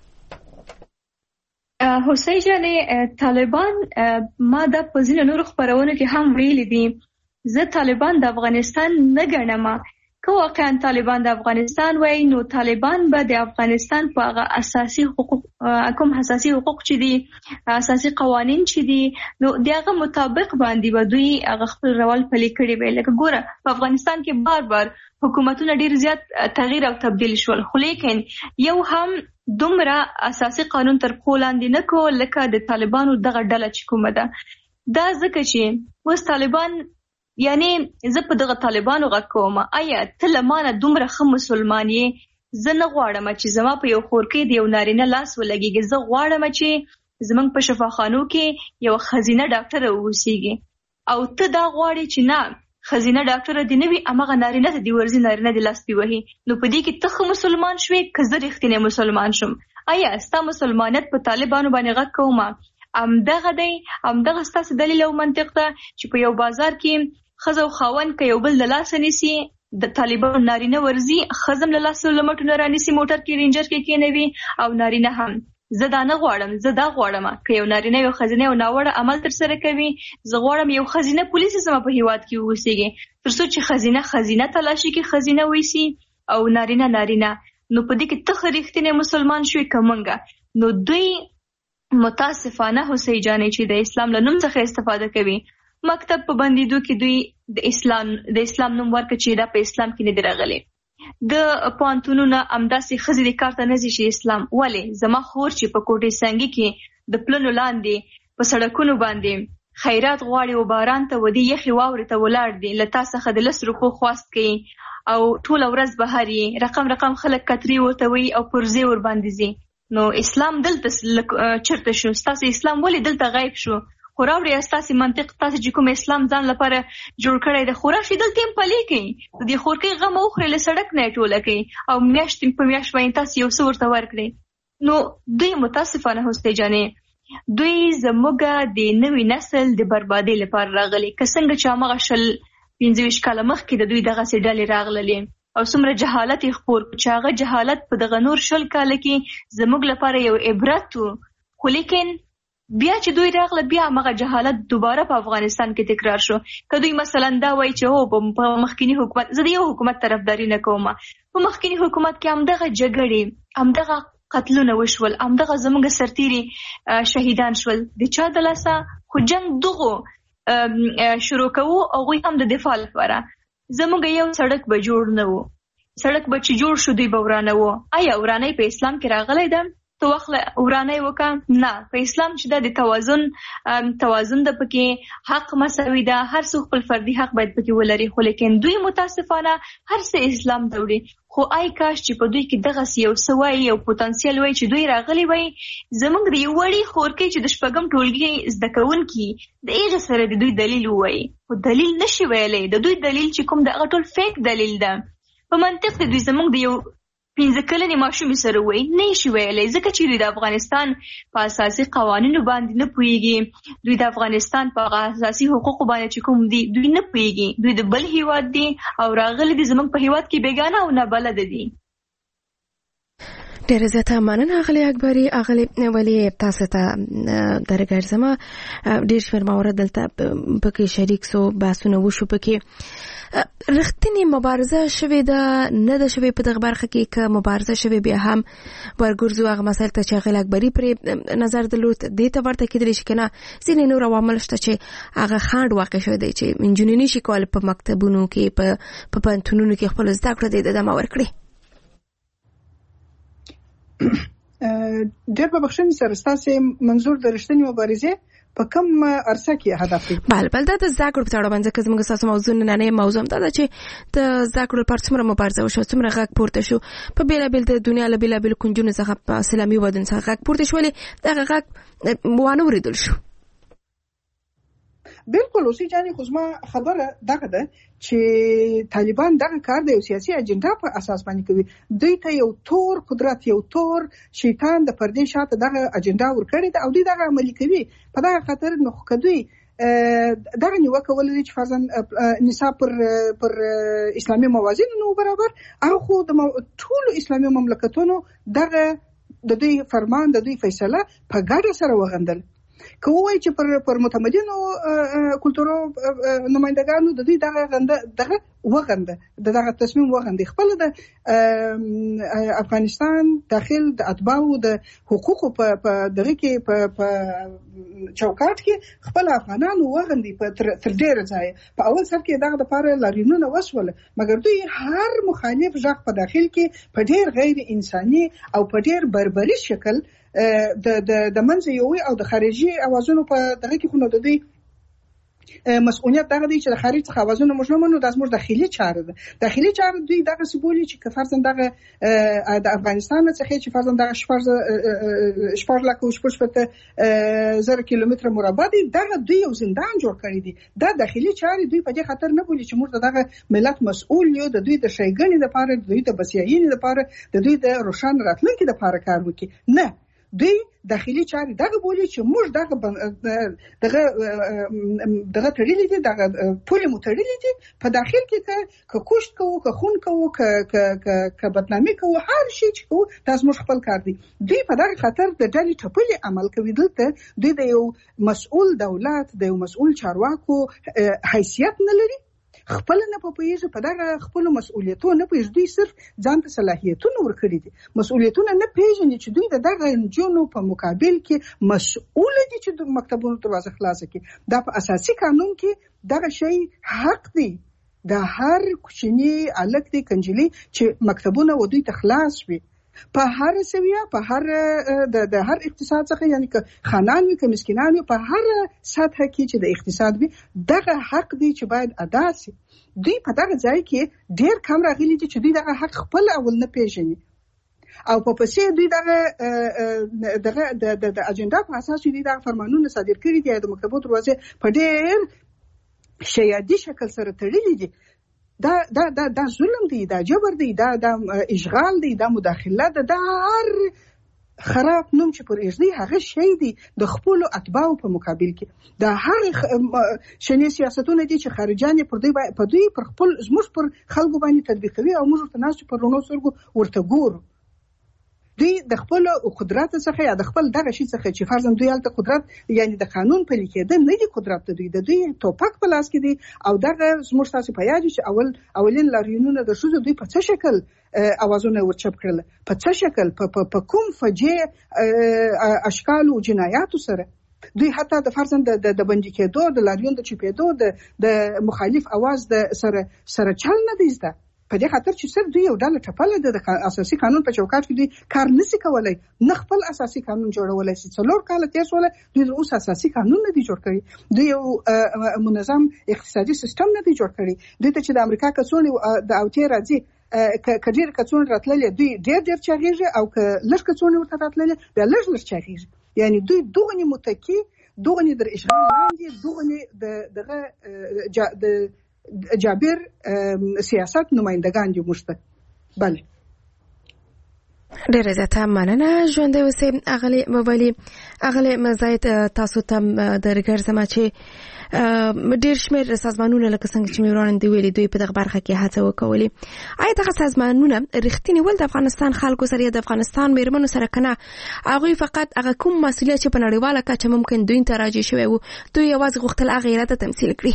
Speaker 4: حسین جانې طالبان ما دا په ځینو نورو خپرونو کې هم ویلي دي، زه طالبان د افغانستان نه ګڼم. که واقعا طالبان د افغانستان وای نو طالبان به د افغانستان په هغه اساسي حقوق کوم اساسي حقوق چې دي، اساسي قوانین چې دي، نو دغه مطابق باندې به دوی هغه خپل رول پلي کړي وي. لکه ګوره په افغانستان کې بار بار حکومتونه ډیر زیات تغییر او تبدیل شول، خو لیکن یو هم دومره اساسي قانون تر پښو لاندې نه کو لکه د طالبانو دغه ډله چې کومه ده. دا ځکه چې اوس طالبان یعنی زه په دغه طالبانو غږ کوم، آیا ته له مانه دومره ښه مسلمان یې زه نه غواړم چې زما په یو خورکۍ د یو نارینه لاس ولګېږي. زه غواړم چې زمونږ په شفاخانو کې یو ښځینه ډاکټره واوسېږي او ته دا غواړې چې نه ښځینه ډاکټره دې نه وي، هماغه نارینه ته دې ورځي نارینه دې لاس پې وهي. نو په دې کې ته ښه مسلمان شوې که زه رښتینی مسلمان شم؟ آیا ستا مسلمانیت په طالبانو باندې غږ کومه؟ همدغه دی، همدغه ستاسې دلیل او منطق ده چې په یو بازار کې ښځه او خاوند که یو بل له لاسه نیسي، د طالبانو نارینه ورځي ښځه هم له لاسه له مټو نه رانیسي، موټر کې رینجر کې کېنوي او نارینه هم. زه دا نه غواړم، زه دا غواړم که یو نارینه یو ښځینه یو ناوړه عمل ترسره کوي، زه غواړم یو ښځینه پولیس زما په هیواد کې واوسېږي تر څو چې ښځینه ښځینه تلاشي کې ښځینه وایسي او نارینه نارینه. نو په دې کې ته ښه رښتینی مسلمان شوې که موږ؟ نو دوی متاسفانه حسین جانې چې د اسلام له نوم څخه استفاده کوي. مکتب په بندېدو کې دوی د اسلام د اسلام نوم ورکړه چې دا په اسلام کې نه دی راغلی. د پوهنتونونه همداسې ښځې د کار ته نه ځي چې اسلام. ولې؟ زما خور چې په کوټې سنګي کې د پلنو لاندې په سړکونو باندې خیرات غواړي او باران ته ودی یخې واورې ته ولاړ دی، له تا څخه د لس روپو خواست کوي او ټوله ورځ بهر یې رقم رقم خلک کترې ورته وایي او پرزې ور باندې ځي. نو اسلام دلته چرته شو؟ ستاسې اسلام ولې دلته غیب شو؟ خو راوړئ ستاسې منطق، تاسې چې کوم اسلام ځان لپاره جوړ کړی دی، خو راشئ دلته یې پلې کړئ، د دې خورکۍ غم وخورئ، له سړک نه یې ټوله کړئ او میاشت په میاشت باندې تاسې یو څه ورته ورکړئ. نو دوی متاسفانه حسنې جانې دوی زموږ د نوي نسل د بربادۍ لپاره راغلي. که څنګه چې هماغه شل پنځه ویشت کاله مخکې د دوی دغسې ډلې راغللې او څومره جهالت یې خپور کړو چې هغه جهالت په دغه نور شل کاله کې زموږ لپاره یو عبرت و. خو لیکن بیا چې دوی راغله بیا هماغه جهالت دوباره په افغانستان کې تکرار شو. که دوی مثلا دا وایي چې هو په مخکینی حکومت، زه د یو حکومت طرفداري نه کوم، په مخکینی حکومت کې همدغه جګړې، همدغه قتلونه وشول، همدغه زموږ سرتیري شهیدان شول، د چا د لاسه؟ خو جنگ دغو شروع کوو هغوی هم د دفاع لپاره. زموږ یو سړک به جوړ نه و، سړک به چې جوړ شو دوی به ورانه و. آیا ورانۍ په اسلام کې راغلی ده؟ تو وخت ورانه وکړه؟ نه، په اسلام چې دا د توازن توازن د پکې حق مساوي ده، هر څوک خپل فردي حق باید پکې ولري. خو لیکن دوی متاسفانه هر څه اسلام ته وړي. خو آی کاش چې په دوی کې دغسې یو څه وایي، یو پوتنسیل وایي چې دوی راغلي وایي زموږ د یو وړي خورکۍ چې د شپږم ټولګي زده کوونکي د هغې سره د دوی دلیل ووایي. خو دلیل نشي ویلی، د دوی دلیل چې کوم د هغه ټول فیک دلیل ده. په منطق د دوی زموږ د یو پنځه کلنې ماشومې سره وایي نه شي ویلی، ځکه چې دوی د افغانستان په اساسي قوانینو باندې نه پوهېږي، دوی د افغانستان په هغه اساسي حقوقو باندې چې کوم دي دوی نه پوهېږي. دوی د بل هیواد دي او راغلي دي زموږ په هیواد کې بېګانه او نابلده دي.
Speaker 3: ډېره زیاته مننه اغلې اکبري. اغلې ولې تاسو ته درګرځم، ډېر شمېر موارد دلته پکې شریک سو، بحثونه وشو پکې. رښتینې مبارزه شوې ده نه ده شوې په دغه برخه کې؟ که مبارزه شوې بیا هم ورګرځو هغه مسایل ته چې اغلې اکبري پرې نظر درلود، دې ته ورته کېدلی شي که نه ځینې نور عوامل شته چې هغه خنډ واقع شوی دی چې نجونې نشي کولی په مکتبونو کې په پوهنتونونو کې خپل زده کړه د ادامه ورکړي؟
Speaker 6: ډېر په بخښنې سره ستاسې منظور د رښتینې مبارزې په کوم عرصه کې هدف دی؟
Speaker 3: بله بله دا د زده کړو په اړه باندې، که زموږ ستاسو موضوع نننۍ موضوع هم دا ده چې د زده کړو لپاره څومره مبارزه وشوه، څومره غږ پورته شو په بېلابېل د دنیا له بېلابېلو کنجونو څخه، په اسلامي هېوادونو څخه غږ پورته شو، ولې دغه غږ وانه اورېدل شو؟
Speaker 6: بالکل اوسې جانې، خو زما خبره دغه ده چې طالبان دغه کار د یو سیاسي اجنډا په اساس باندې کوي. دوی ته یو تور قدرت، یو تور شیطان د پردې شاته دغه اجنډا ورکړې ده او دوی دغه عملي کوي. په دغه خاطر نو که دوی دغه نیوکه ولري چې فرضاً نصاب پر پر اسلامي موازینو نو برابر، هغه خو د ټولو اسلامي مملکتونو دغه د دوی فرمان، د دوی فیصله په ګډه سره وغندل. که وایي چې پر پر متمدنو کلتورو نمایندګانو د دوی دغه غنده دغه وغنده دغه تصمیم وغنده خپل د افغانستان داخل د اتباعو د حقوقو په دغه کې په چوکاټ کې خپل افغانانو وغندي په تر ډیره ځای. په اول سر کې دغه د پاره لاریونونه وسول، مګر دوی هر مخالف ځخ په داخل کې په ډیر غیر انساني او په ډیر بربري شکل د د د منځ یوې او د خارجي اوازونو په دغه کې خو نو د دوی مسؤلیت دغه دی چې د خارج څخه اوازونه موږ نه منو، دا زموږ داخلي چاره ده. داخلي چاره دوی دغه څه بولي چې که فرضاً دغه د افغانستان څخه چې فرضاً دغه شپږ شپږ لک او شپږ شپږ زره کیلومتر مربع دی، دغه دوی یو زندان جوړ کړی دی. دا داخلي چاره دوی په دې خاطر نه بولي چې موږ دغه ملت مسؤل یو، د دوی د ښېګڼې لپاره، د دوی د بسیاینې لپاره، د دوی د روښانه راتلونکي لپاره کار وکړي. نه، دوی داخلي چارې دغه بولي چې موږ دغه دغه دغه تړلې دي، دغه پولې مو تړلې دي، په داخل کې که کوشت کوو، که خون کوو، که بدنامي کوو، هر شي چې کوو دا زموږ خپل کار دی. دوی په دغه خاطر د ډلې ټپلې عمل کوي. دلته دوی د یو مسؤل دولت، د یو مسؤل چارواکو حیثیت نه لري، خپل نه پوهیږي، په دغه خپل مسؤلیتونو نه پوهیږي. دوی صرف ځان ته صلاحیتونه ورکړي دي، مسؤلیتونه نه پیژني چې دوی د دغه نجونو په مقابل کې مسؤل دي چې د مکتبونو دروازه خلاصه کړي. دا په اساسي قانون کې دغه شی حق دی د هر کوچني الک دی کنجلي چې مکتبونه و دوی ته خلاص وي په هر سویه، په هر د د هر اقتصاد څخه، یعنی که خانان وي که مسکینان وي، په هر سطح کې چې د اقتصاد وي، دغه حق دی چې باید ادا شي. دوی په دغه ځای کې ډیر کم راغلي دي چې دوی دغه حق خپل اول نه پیژني، او په پسې دوی دغه دغه د اجنډا په اساس دوی دغه فرمانونه صادر کړي دي، د مکتبو دروازې په ډیر شیادي شکل سره تړلي دي. دا دا دا دا ظلم دی، دا جبر دی، دا دا اشغال دی، دا مداخله ده. دا هر خراب نوم چې پر ایږدي هغه شی دی د خپل اتباعو په مقابل کې. دا هر شنې سیاستونه دي چې خارجان پر دوی په دوی پر خپل زموږ پر خلکو باندې تطبیقوي، او موږ ته ناس پر رونو سرګو ورته ګورو. دوی د خپل قدرت څخه یا د خپل دغه شي څخه چې فرضاً دوی الته قدرت یعنی د قانون پلي کېدل نه دي، قدرت دوی د دوی توپک په لاس کې دی. او دغه زموږ تاسو په یاد چې اول اولین لاریونونه د ښځو دوی په څه شکل اوازونه ورچپ کړل، په څه شکل، په کوم فجیع اشکال او جنایاتو سره دوی حتی د فرضاً د بندي کېدو، د لاریون د چپېدو، د مخالف اواز د سره سره چل نه دی زده. په دې خاطر چې صرف دوی یو ډله ټپله ده، د اساسي قانون په چوکاټ کې دوی کار نشي کولای، نه خپل اساسي قانون جوړولای شي. څلور کاله تیر شول دوی اوس اساسي قانون نه دی جوړ کړی، دوی یو منظم اقتصادي سیستم نه دی جوړ کړی. دوی ته چې د امریکا کڅوړې د اوتې راځي، که ډېر کڅوړې راتللې دوی ډېر ډېر چاغېږي، او که لږ کڅوړې ورته راتللې بیا لږ لږ چاغېږي. یعنی دوی دغنې متکي، دغنې در اشغال لاندې، دغنې د دغه د جابر سیاست نمایندگان دي موږ ته. بله،
Speaker 3: ډېره زیاته مننه. ژوندی اوسئ اغلې موبایلي. اغلې مزاید تاسو ته درګرځم چې ډېر شمېر سازمانونه لکه څنګه چې مې وړاندې ویلي دوی په دغه برخه کې هڅه وکولې. آیا دغه سازمانونه رښتینې ول د افغانستان خلکو سره یا د افغانستان مېرمنو سره که نه هغوی فقط هغه کوم مسؤلیت چې په نړیواله کچه ممکن دوی ته راجع شوی و دوی یوازې غوښتل هغه اراده تمثیل کړي؟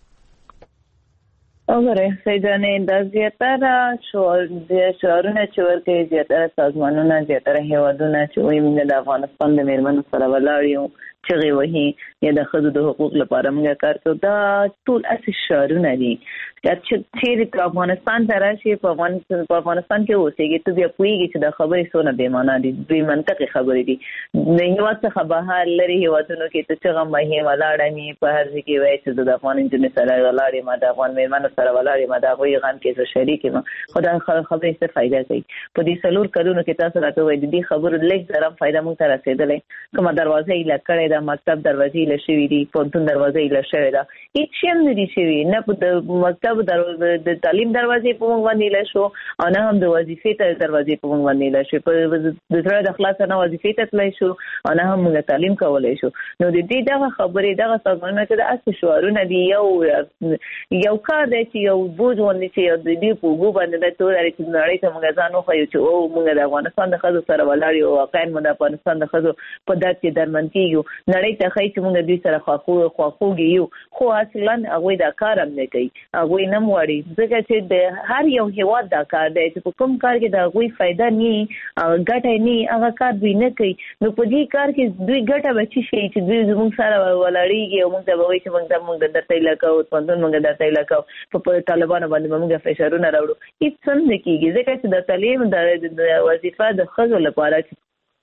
Speaker 5: اوګره سیدانه د زیاتره شعارونه چې ورکوي زیاتره سازمانونه، زیاتره هیوادونه چې وایي موږ د افغانستان د مېرمنو سره ولاړ یو، چغې وهي یا د ښځو د حقوق لپاره موږ کار کوو. دا ټول اسې شعارونه دي. چې چیرې په افغانستان ته راشي، په افغانستان کې اوسېږي، ته بیا پوهېږي چې دا خبرې څونه بې معنا دي، بې منطقې خبرې دي. د هېواد څخه بهر لرې هېوادونو کې ته چغه وهې، ولاړه مې په هر ځای کې وایي چې زه د افغان نجونې سره ولاړ یم، د افغان مېرمنو سره ولاړ یم، د هغوی غم کې زه شریک یم. خو دا خبرې څه فایده کوي؟ په دې څلور کلونو کې تاسو راته وایي د دې خبرو لږ ذره فایده موږ ته رسېدلی. کومه دروازه یې ایله کړې ده، مکتب دروازې ایله شوي دي، پوهنتون دروازه ایله شوې ده، هېڅ شی هم نه دي شوي. نه په مکتب د تعلیم دروازې په موږ باندې ایله شو، او نه هم د وظیفې ته دروازې په موږ باندې ایله شو. د زړه د خلاصه نه وظیفې ته تللی شو، او نه هم موږ تعلیم کولی شو. نو د دې دغه خبرې دغه سازمانونه چې د اسې شعارونه دي، یو یو کار دی چې یو بوج غوندې چې د دې په اوږو باندې د تور چې نړۍ ته موږ ځان وښیو چې او موږ د افغانستان د ښځو سره ولاړ یو، واقعا موږ د افغانستان د ښځو په درد کې درمند کېږو، نړۍ ته ښایي چې موږ دوی سره خواخوږي یو. خو اصلا هغوی دا کار هم نه کوي، هغوی نه غواړي، ځکه چې د هر یو هېواد دا کار دی چې په کوم کار کې د هغوی فایده نه ګټه نه هغه کار دوی نه کوي. نو په دې کار کې دوی ګټه به څه شي چې دوی زموږ سره ولاړېږي او موږ ته به وایي چې موږ ته موږ درته ایله کوو، پوهنتون موږ درته ایله کوو، په طالبانو باندې به موږ فشارونه راوړو. هېڅ هم نه کېږي، ځکه چې د تعلیم د وظیفه د ښځو لپاره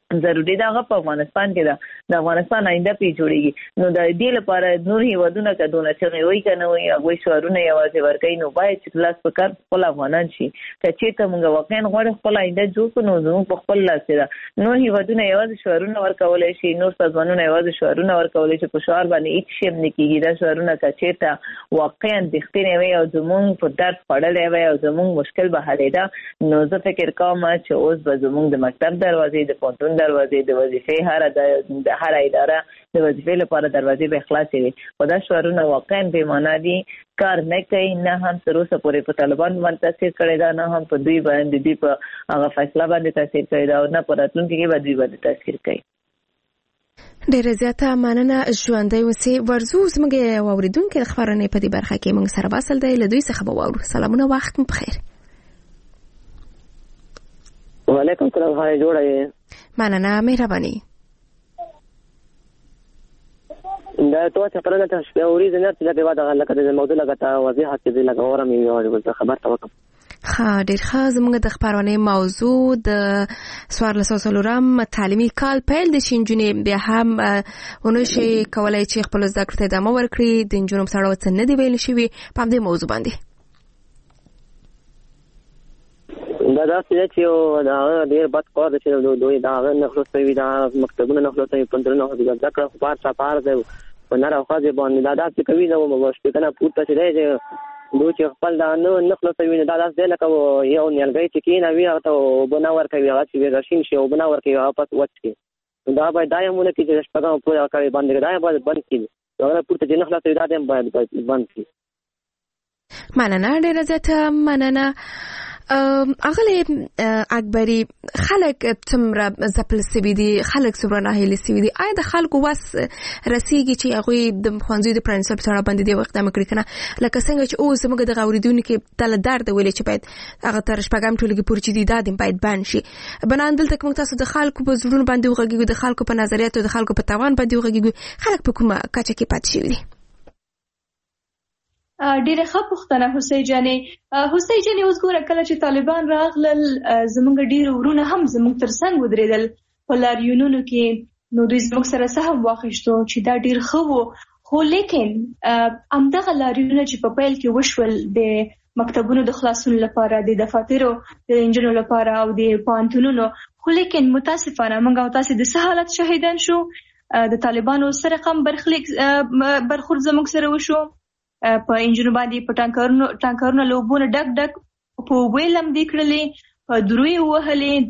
Speaker 5: ضروري ده هغه په افغانستان کې ده د افغانستان آینده پی جوړیږي نو د دې لپاره نور هیوادونه کډونه چې وي کنه وي هغه شورونه یوازې ورکې نو باید چې لاس په کار خپل افغانان شي چې ته موږ واقعا غواړو خپل آینده جوړ کړو نو زموږ په خپل لاس ده نور هیوادونه یوازې شورونه ورکولای شي نور سازمانونه یوازې شورونه ورکولای شي په شعار باندې هیڅ شی نه کیږي دا شورونه چې ته واقعا دښتنه وي او زموږ په درد پړلې وي او زموږ مشکل به حل ده نو زه فکر کوم چې اوس به زموږ د مکتب دروازې د پونتون دروازې د وظیفې هر د هر اداره د وظیفې لپاره دروازې به خلاصې وي او دا شعارونه واقعا بې معنا دي کار نه کوي نه هم تر اوسه پورې په طالبان باندې تاثیر کړی دا نه هم په دوی باندې دوی په هغه فیصله باندې تاثیر کړی دا او نه په راتلونکي کې به دوی باندې تاثیر کوي.
Speaker 3: ډېر زیاته مننه ژوندۍ اوسئ. ورځو زموږ واوریدونکو د خبرونې په دې برخه کې موږ سره وصل دی له دوی څخه به واورو. سلامونه وخت مو بخیر.
Speaker 10: وعلیکم السلام. هاي جوړه یې
Speaker 3: مننه مهرباني.
Speaker 10: دا تو څه پرنه ته شپه اوري د نت لکه واده لکه د موضوع لکه واضحه کې لکه اورم یو خبر ته وکم.
Speaker 3: ها ډېر ښه. زموږ د خبرونې موضوع د څوارلس سوه څلورم تعلیمي کال پیل د شي نجونې بیا هم ونشي کولای چې خپل زده کړو ته ادامه ورکړي. د نجونو په اړه څه نه دی ویل شوي په همدې موضوع باندې
Speaker 10: دا داسې چې دا ډېر بد کار دی چې دوی دا نه خلاصوي دا مکتبونه نه خلاصوي پندرونه خو زده کړه خو بار چاپار دی په نر او ښځې باندې دا داسې کوي نو شپېتنه پورته چې دی چې دوی چې خپل دا نه خلاصوي دا داسې دی لکه یو نیالګی چې کېنوي هغه ته اوبه نه ورکوي هغه چې رشین شي اوبه نه ورکوي هغه پس وچ کړي دا باید دا یې مونه کړي چې شپږم پورې هغه کوي بند کړي دا باید بند کړي هغه پورته چې نه خلاصوي دا هم باید بند کړي.
Speaker 3: مننه ډېره زیاته مننه. اغلی اکبری خلک څومره ځپل سوي دي خلک څومره ناهیلي سوي دي آیا د خلکو وس رسیږي چې هغوی د ښوونځیو د پرانیستلو په اړه باندې دې اقدام کړي که نه لکه څنګه چې اوس زموږ دغه اورېدونکي ته له درده ویلې چې باید هغه تر شپږم ټولګي پورې چې دي دا دې باید بند شي بنان دلته که موږ تاسو د خلکو په زړونو باندې وغږیږو د خلکو په نظریاتو د خلکو په توان باندې وغږیږو خلک په کومه کچه کې پاتې شوي دي؟
Speaker 4: ډیره ښه پوښتنه حسین جانې. حسین جانې اوس ګوره کله چې طالبان راغلل زموږ ډیر ورونه هم زموږ ترڅنګ ودرېدل په لاریونونو کې نو دوی زموږ سره سهم واخیستو چې دا ډیر ښه و خو لیکن همدغه لاریونونه چې په پیل کې وشول د مکتبونو د خلاصون لپاره د دفاترو د انجنونو لپاره او د پوهنتونونو خو لیکن متاسفانه موږ او تاسو د څه حالت شاهدان شو د طالبانو سره کم برخلیک برخورد زموږ سره وشو په انجنونو باندې په ټانکرونو ټانکرونو له اوبو نه ډک ډک په اوبو یې لمدې کړلې په دروي یې ووهلې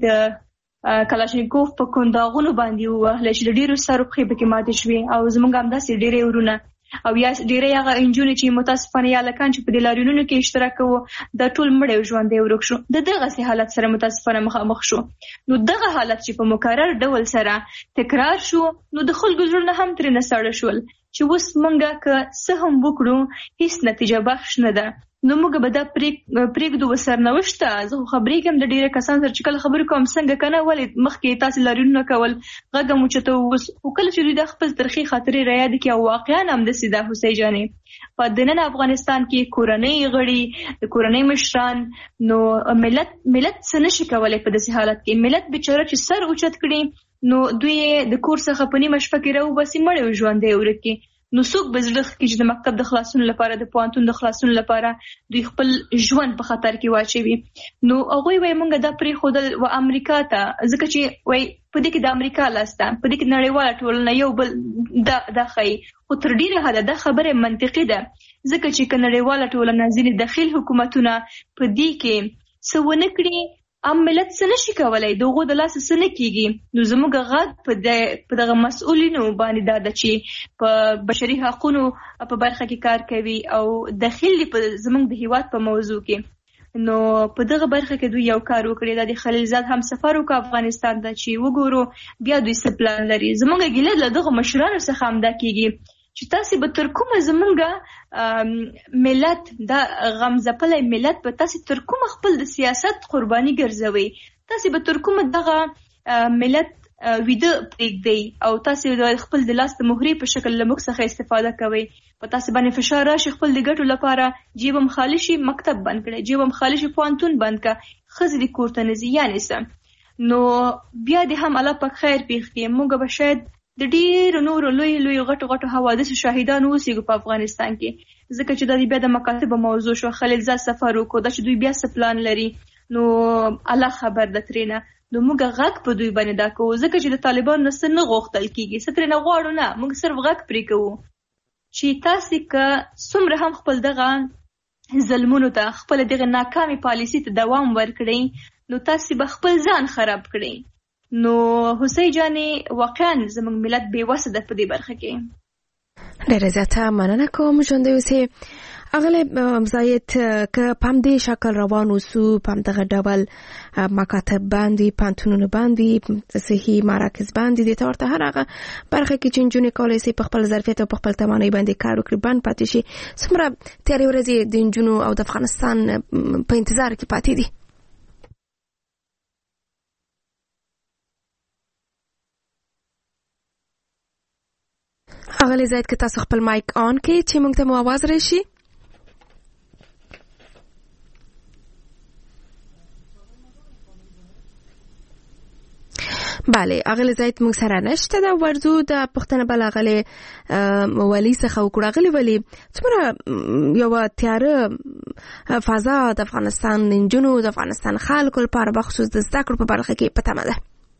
Speaker 4: د کلاشینکوف په کنداغونو باندې یې ووهلې چې د ډېرو سرو پښې پکې ماتې شوې او زموږ همداسې ډېرې ورونه او یا ډېری هغه انجونې چې متاسفانه یا لکان چې په دې لاریونونو کې اشتراک کوو دا ټول مړی او ژوندی ورک شو د دغسې حالت سره متاسفانه مخامخ شو نو دغه حالت چې په مکرر ډول سره تکرار شو نو د خلکو زړونه هم ترېنه ساړه شول چې اوس مونږه که څه هم وکړو هیڅ نتیجه بخش نه ده نو موږ به دا پرېږدو به سرنوشته زه خو خبرېږم د ډېرو کسانو سره چې کله خبرې کوم څنګه که نه ولې مخکې تاسې لاریونونه کول غږ هم اوچته اوس خو کله چې دوی دا خپل ترخې خاطرې رایاد کړي او واقعا همداسې ده حسین جانې په دننه افغانستان کې کورنۍ غړي د کورنۍ مشران نو ملت ملت څه نشي کولی په داسې حالت کې ملت بیچاره چې سر اوچت کړي نو دوی د کور څخه په نیمه شپه کې راوباسي مړی او ژوندی ورک کړي نو څوک به زړه ښه کړي چې د مکتب د خلاصون لپاره د پوهنتون د خلاصون لپاره دوی خپل ژوند په خطر کې واچوي نو هغوی وایي موږ دا پرېښودل و امریکا ته ځکه چې وایي په دې کې د امریکا لاس ده په دې کې نړیواله ټولنه یو بل دا دا ښایي خو تر ډېره حده دا خبره منطقي ده ځکه چې که نړیواله ټولنه ځینې دخیل حکومتونه په دې کې څه ونه کړي ام ملت څه نشي کولی د هغو د لاسه څه نه کېږي نو زموږ غږ په دغه مسؤلینو باندې دا ده چې په بشري حقونو په برخه کې کار کوي او دخیل دي په زموږ د هیواد په موضوع کې نو په دغه برخه کې دوی یو کار وکړي دا د خلیلزاد هم سفر وکړ افغانستان ته چې وګورو بیا دوی څه پلان لري زموږ ګیله له دغه مشرانو څخه هم دا کېږي چې تاسې به تر کومه زمونږ ملت دا غم ځپلی ملت به تاسې تر کومه خپل د سیاست قرباني ګرځوئ تاسې به تر کومه دغه ملت ویده پرېږدئ او تاسې د خپل د لاس د مهرې په شکل له موږ څخه استفاده کوئ په تاسې باندې فشار راشي خپل د ګټو لپاره جیب هم خالي شي مکتب بند کړئ جیب هم خالي شي پوهنتون بند کړه ښځې دې کور ته نه ځي یعنې څه نو بیا دې هم الله پاک خیر پیښ کړي. موږ به شاید د ډېرو نورو لوی لوی غټو غټو حوادثو شاهدان اوسېږو په افغانستان کې، ځکه چې دا د بیا د مکاتبو موضوع شو. خلیلزاد سفر وکړو، دا چې دوی بیا څه پلان لري نو الله خبر ده ترېنه. نو موږ غږ په دوی باندې دا کوو، ځکه چې د طالبانو نه څه نه غوښتل کېږي، څه ترېنه غواړو نه، موږ صرف غږ پرې کوو چې تاسې که څومره هم خپل دغه ظلمونو ته، خپل دغه ناکامې پالیسي ته دوام ورکړئ، نو تاسې به خپل ځان خراب کړئ. نو حسین جانې واقعا زموږ ملت بې وسه ده په دې برخه کې.
Speaker 3: ډېره زیاته مننه کوم ژوندی اوسې اغلی زاید که په همدې شکل روان اوسو، په همدغه ډول مکاتب باندې، پوهنتونونه باندې، صحي مراکز باندې، دې ته ورته هر هغه برخه کې چې نجونې کولی شي په خپل ظرفیت او په خپل توانایي باندې کار وکړي بند پاتې شي، څومره تیارې ورځې د نجونو او د افغانستان په انتظار کې پاتې دي؟ اغلی زاید که تاسو خپل مایک آن کړئ چې موږ ته مو आवाज راشي. بله اغلی زاید موږ سره نشته ده. ورځو د پښتنه بل اغلی ولی څخه وکړو. اغلی ولی څومره یوه تیاره فضا د افغانستان نجونو، د افغانستان خلکو لپاره بخصوص د زده کړو په برخه کې په تمه ده؟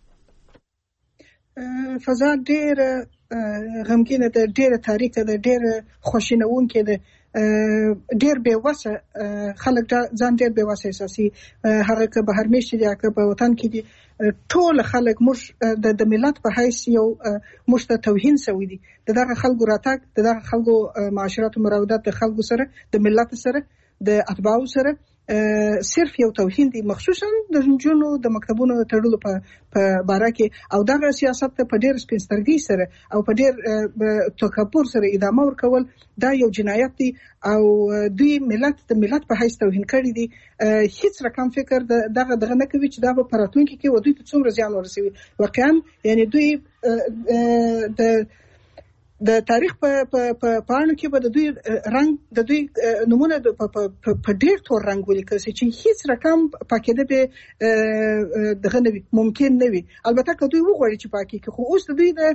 Speaker 6: فضا ډېره غمګینه ده، ډېره تاریکه ده، ډېره خوشینونکې ده. ډېر بې وسه خلک ځان ډېر بې وسه احساسي، هغه که بهر میشتي دي که په وطن کې دي، ټول خلک موږ د ملت په حیث یو موږ ته توهین شوی دي. د دغه خلکو راتګ، د دغه خلکو معاشرت او مراودات د خلکو سره، د ملت سره، د اتباعو سره صرف یو توهین دی، مخصوصا د نجونو د مکتبونو تړلو په په باره کې. او دغه سیاست ته په ډېر سپینسترګۍ سره او په ډېر تکبر سره ادامه ورکول دا یو جنایت دی، او دوی ملت د ملت په حیث توهین کړی دی. هیڅ رقم فکر دغه دغه نه کوي چې دا به په راتلونکي کې و دوی ته څومره زیان ورسوي. واقعا یعنی دوی د د تاریخ په په پاڼو کې به د دوی رنګ، د دوی نمونه په ډېر تور رنګ ولیکل شي چې هیڅ رقم پاکېده به دغه نه وي، ممکن نه وي. البته که دوی وغواړي چې پاکې کړي، خو اوس د دوی د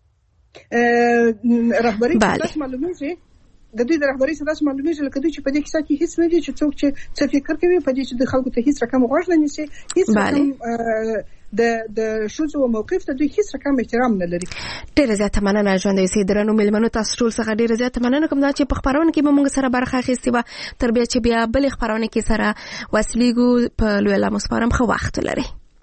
Speaker 6: رهبرۍ څخه معلومیږي د دوی د رهبرۍ څخه معلومیږي لکه دوی چې په دې کیسه کې هیڅ نه دي، چې څوک چې څه فکر کوي په دې چې د خلکو ته هیڅ رقم غوږ نه نیسي، هیڅ رقم د د ښځو موقف ته دوی هیڅ رقم احترام نه لري.
Speaker 3: ډېره زیاته مننه ژوندی اوسئ. درنو مېلمنو تاسو ټول څخه ډېره زیاته مننه کوم دا چې په خپرونه کې به موږ سره برخه اخیستې وه، تر بیا چې بیا بلې خپرونې کې سره وصلېږو. په لوی الله مو سپارم، ښه وخت ولرئ.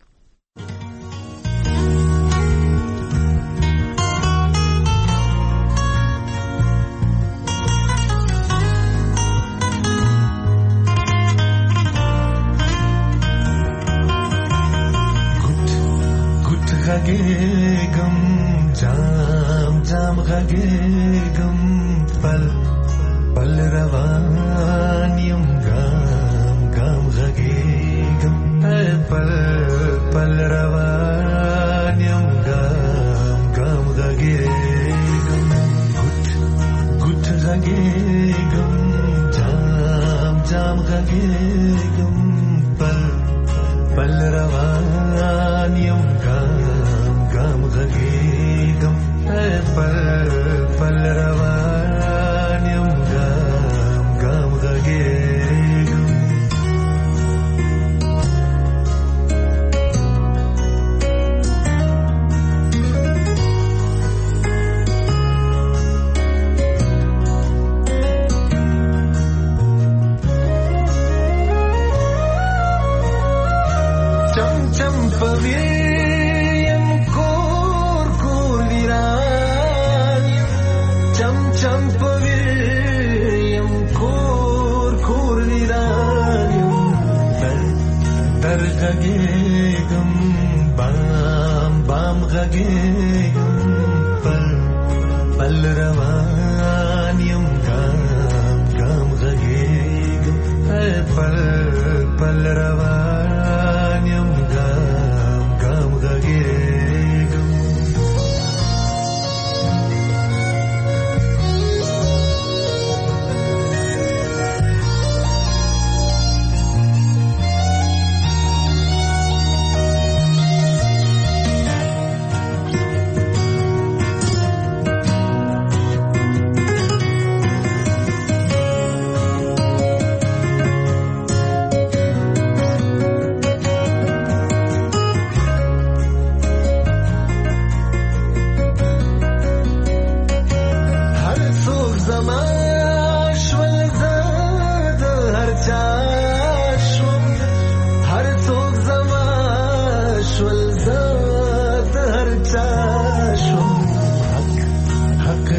Speaker 11: غږېږم جام جام غږېږم پل پل روان یم ګام ګام غږېږم پل پل روان یم ګام ګام غږېږم ګوت ګوت غږېږم جام جام غږېږم پل پل روان یم ګام غږېږم پل پل روان یم ګام ګام غږېږم چم چم پوي غږېږم بام بام غږېږم پل پل روان یم ګام ګام غږېږم پل پل روان یم ګام ګام غږېږم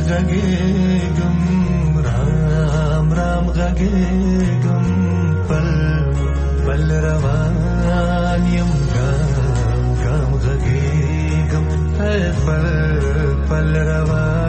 Speaker 11: غږېږم رام رام غږېږم پل پل روان یم ګام ګام غږېږم پل پل روان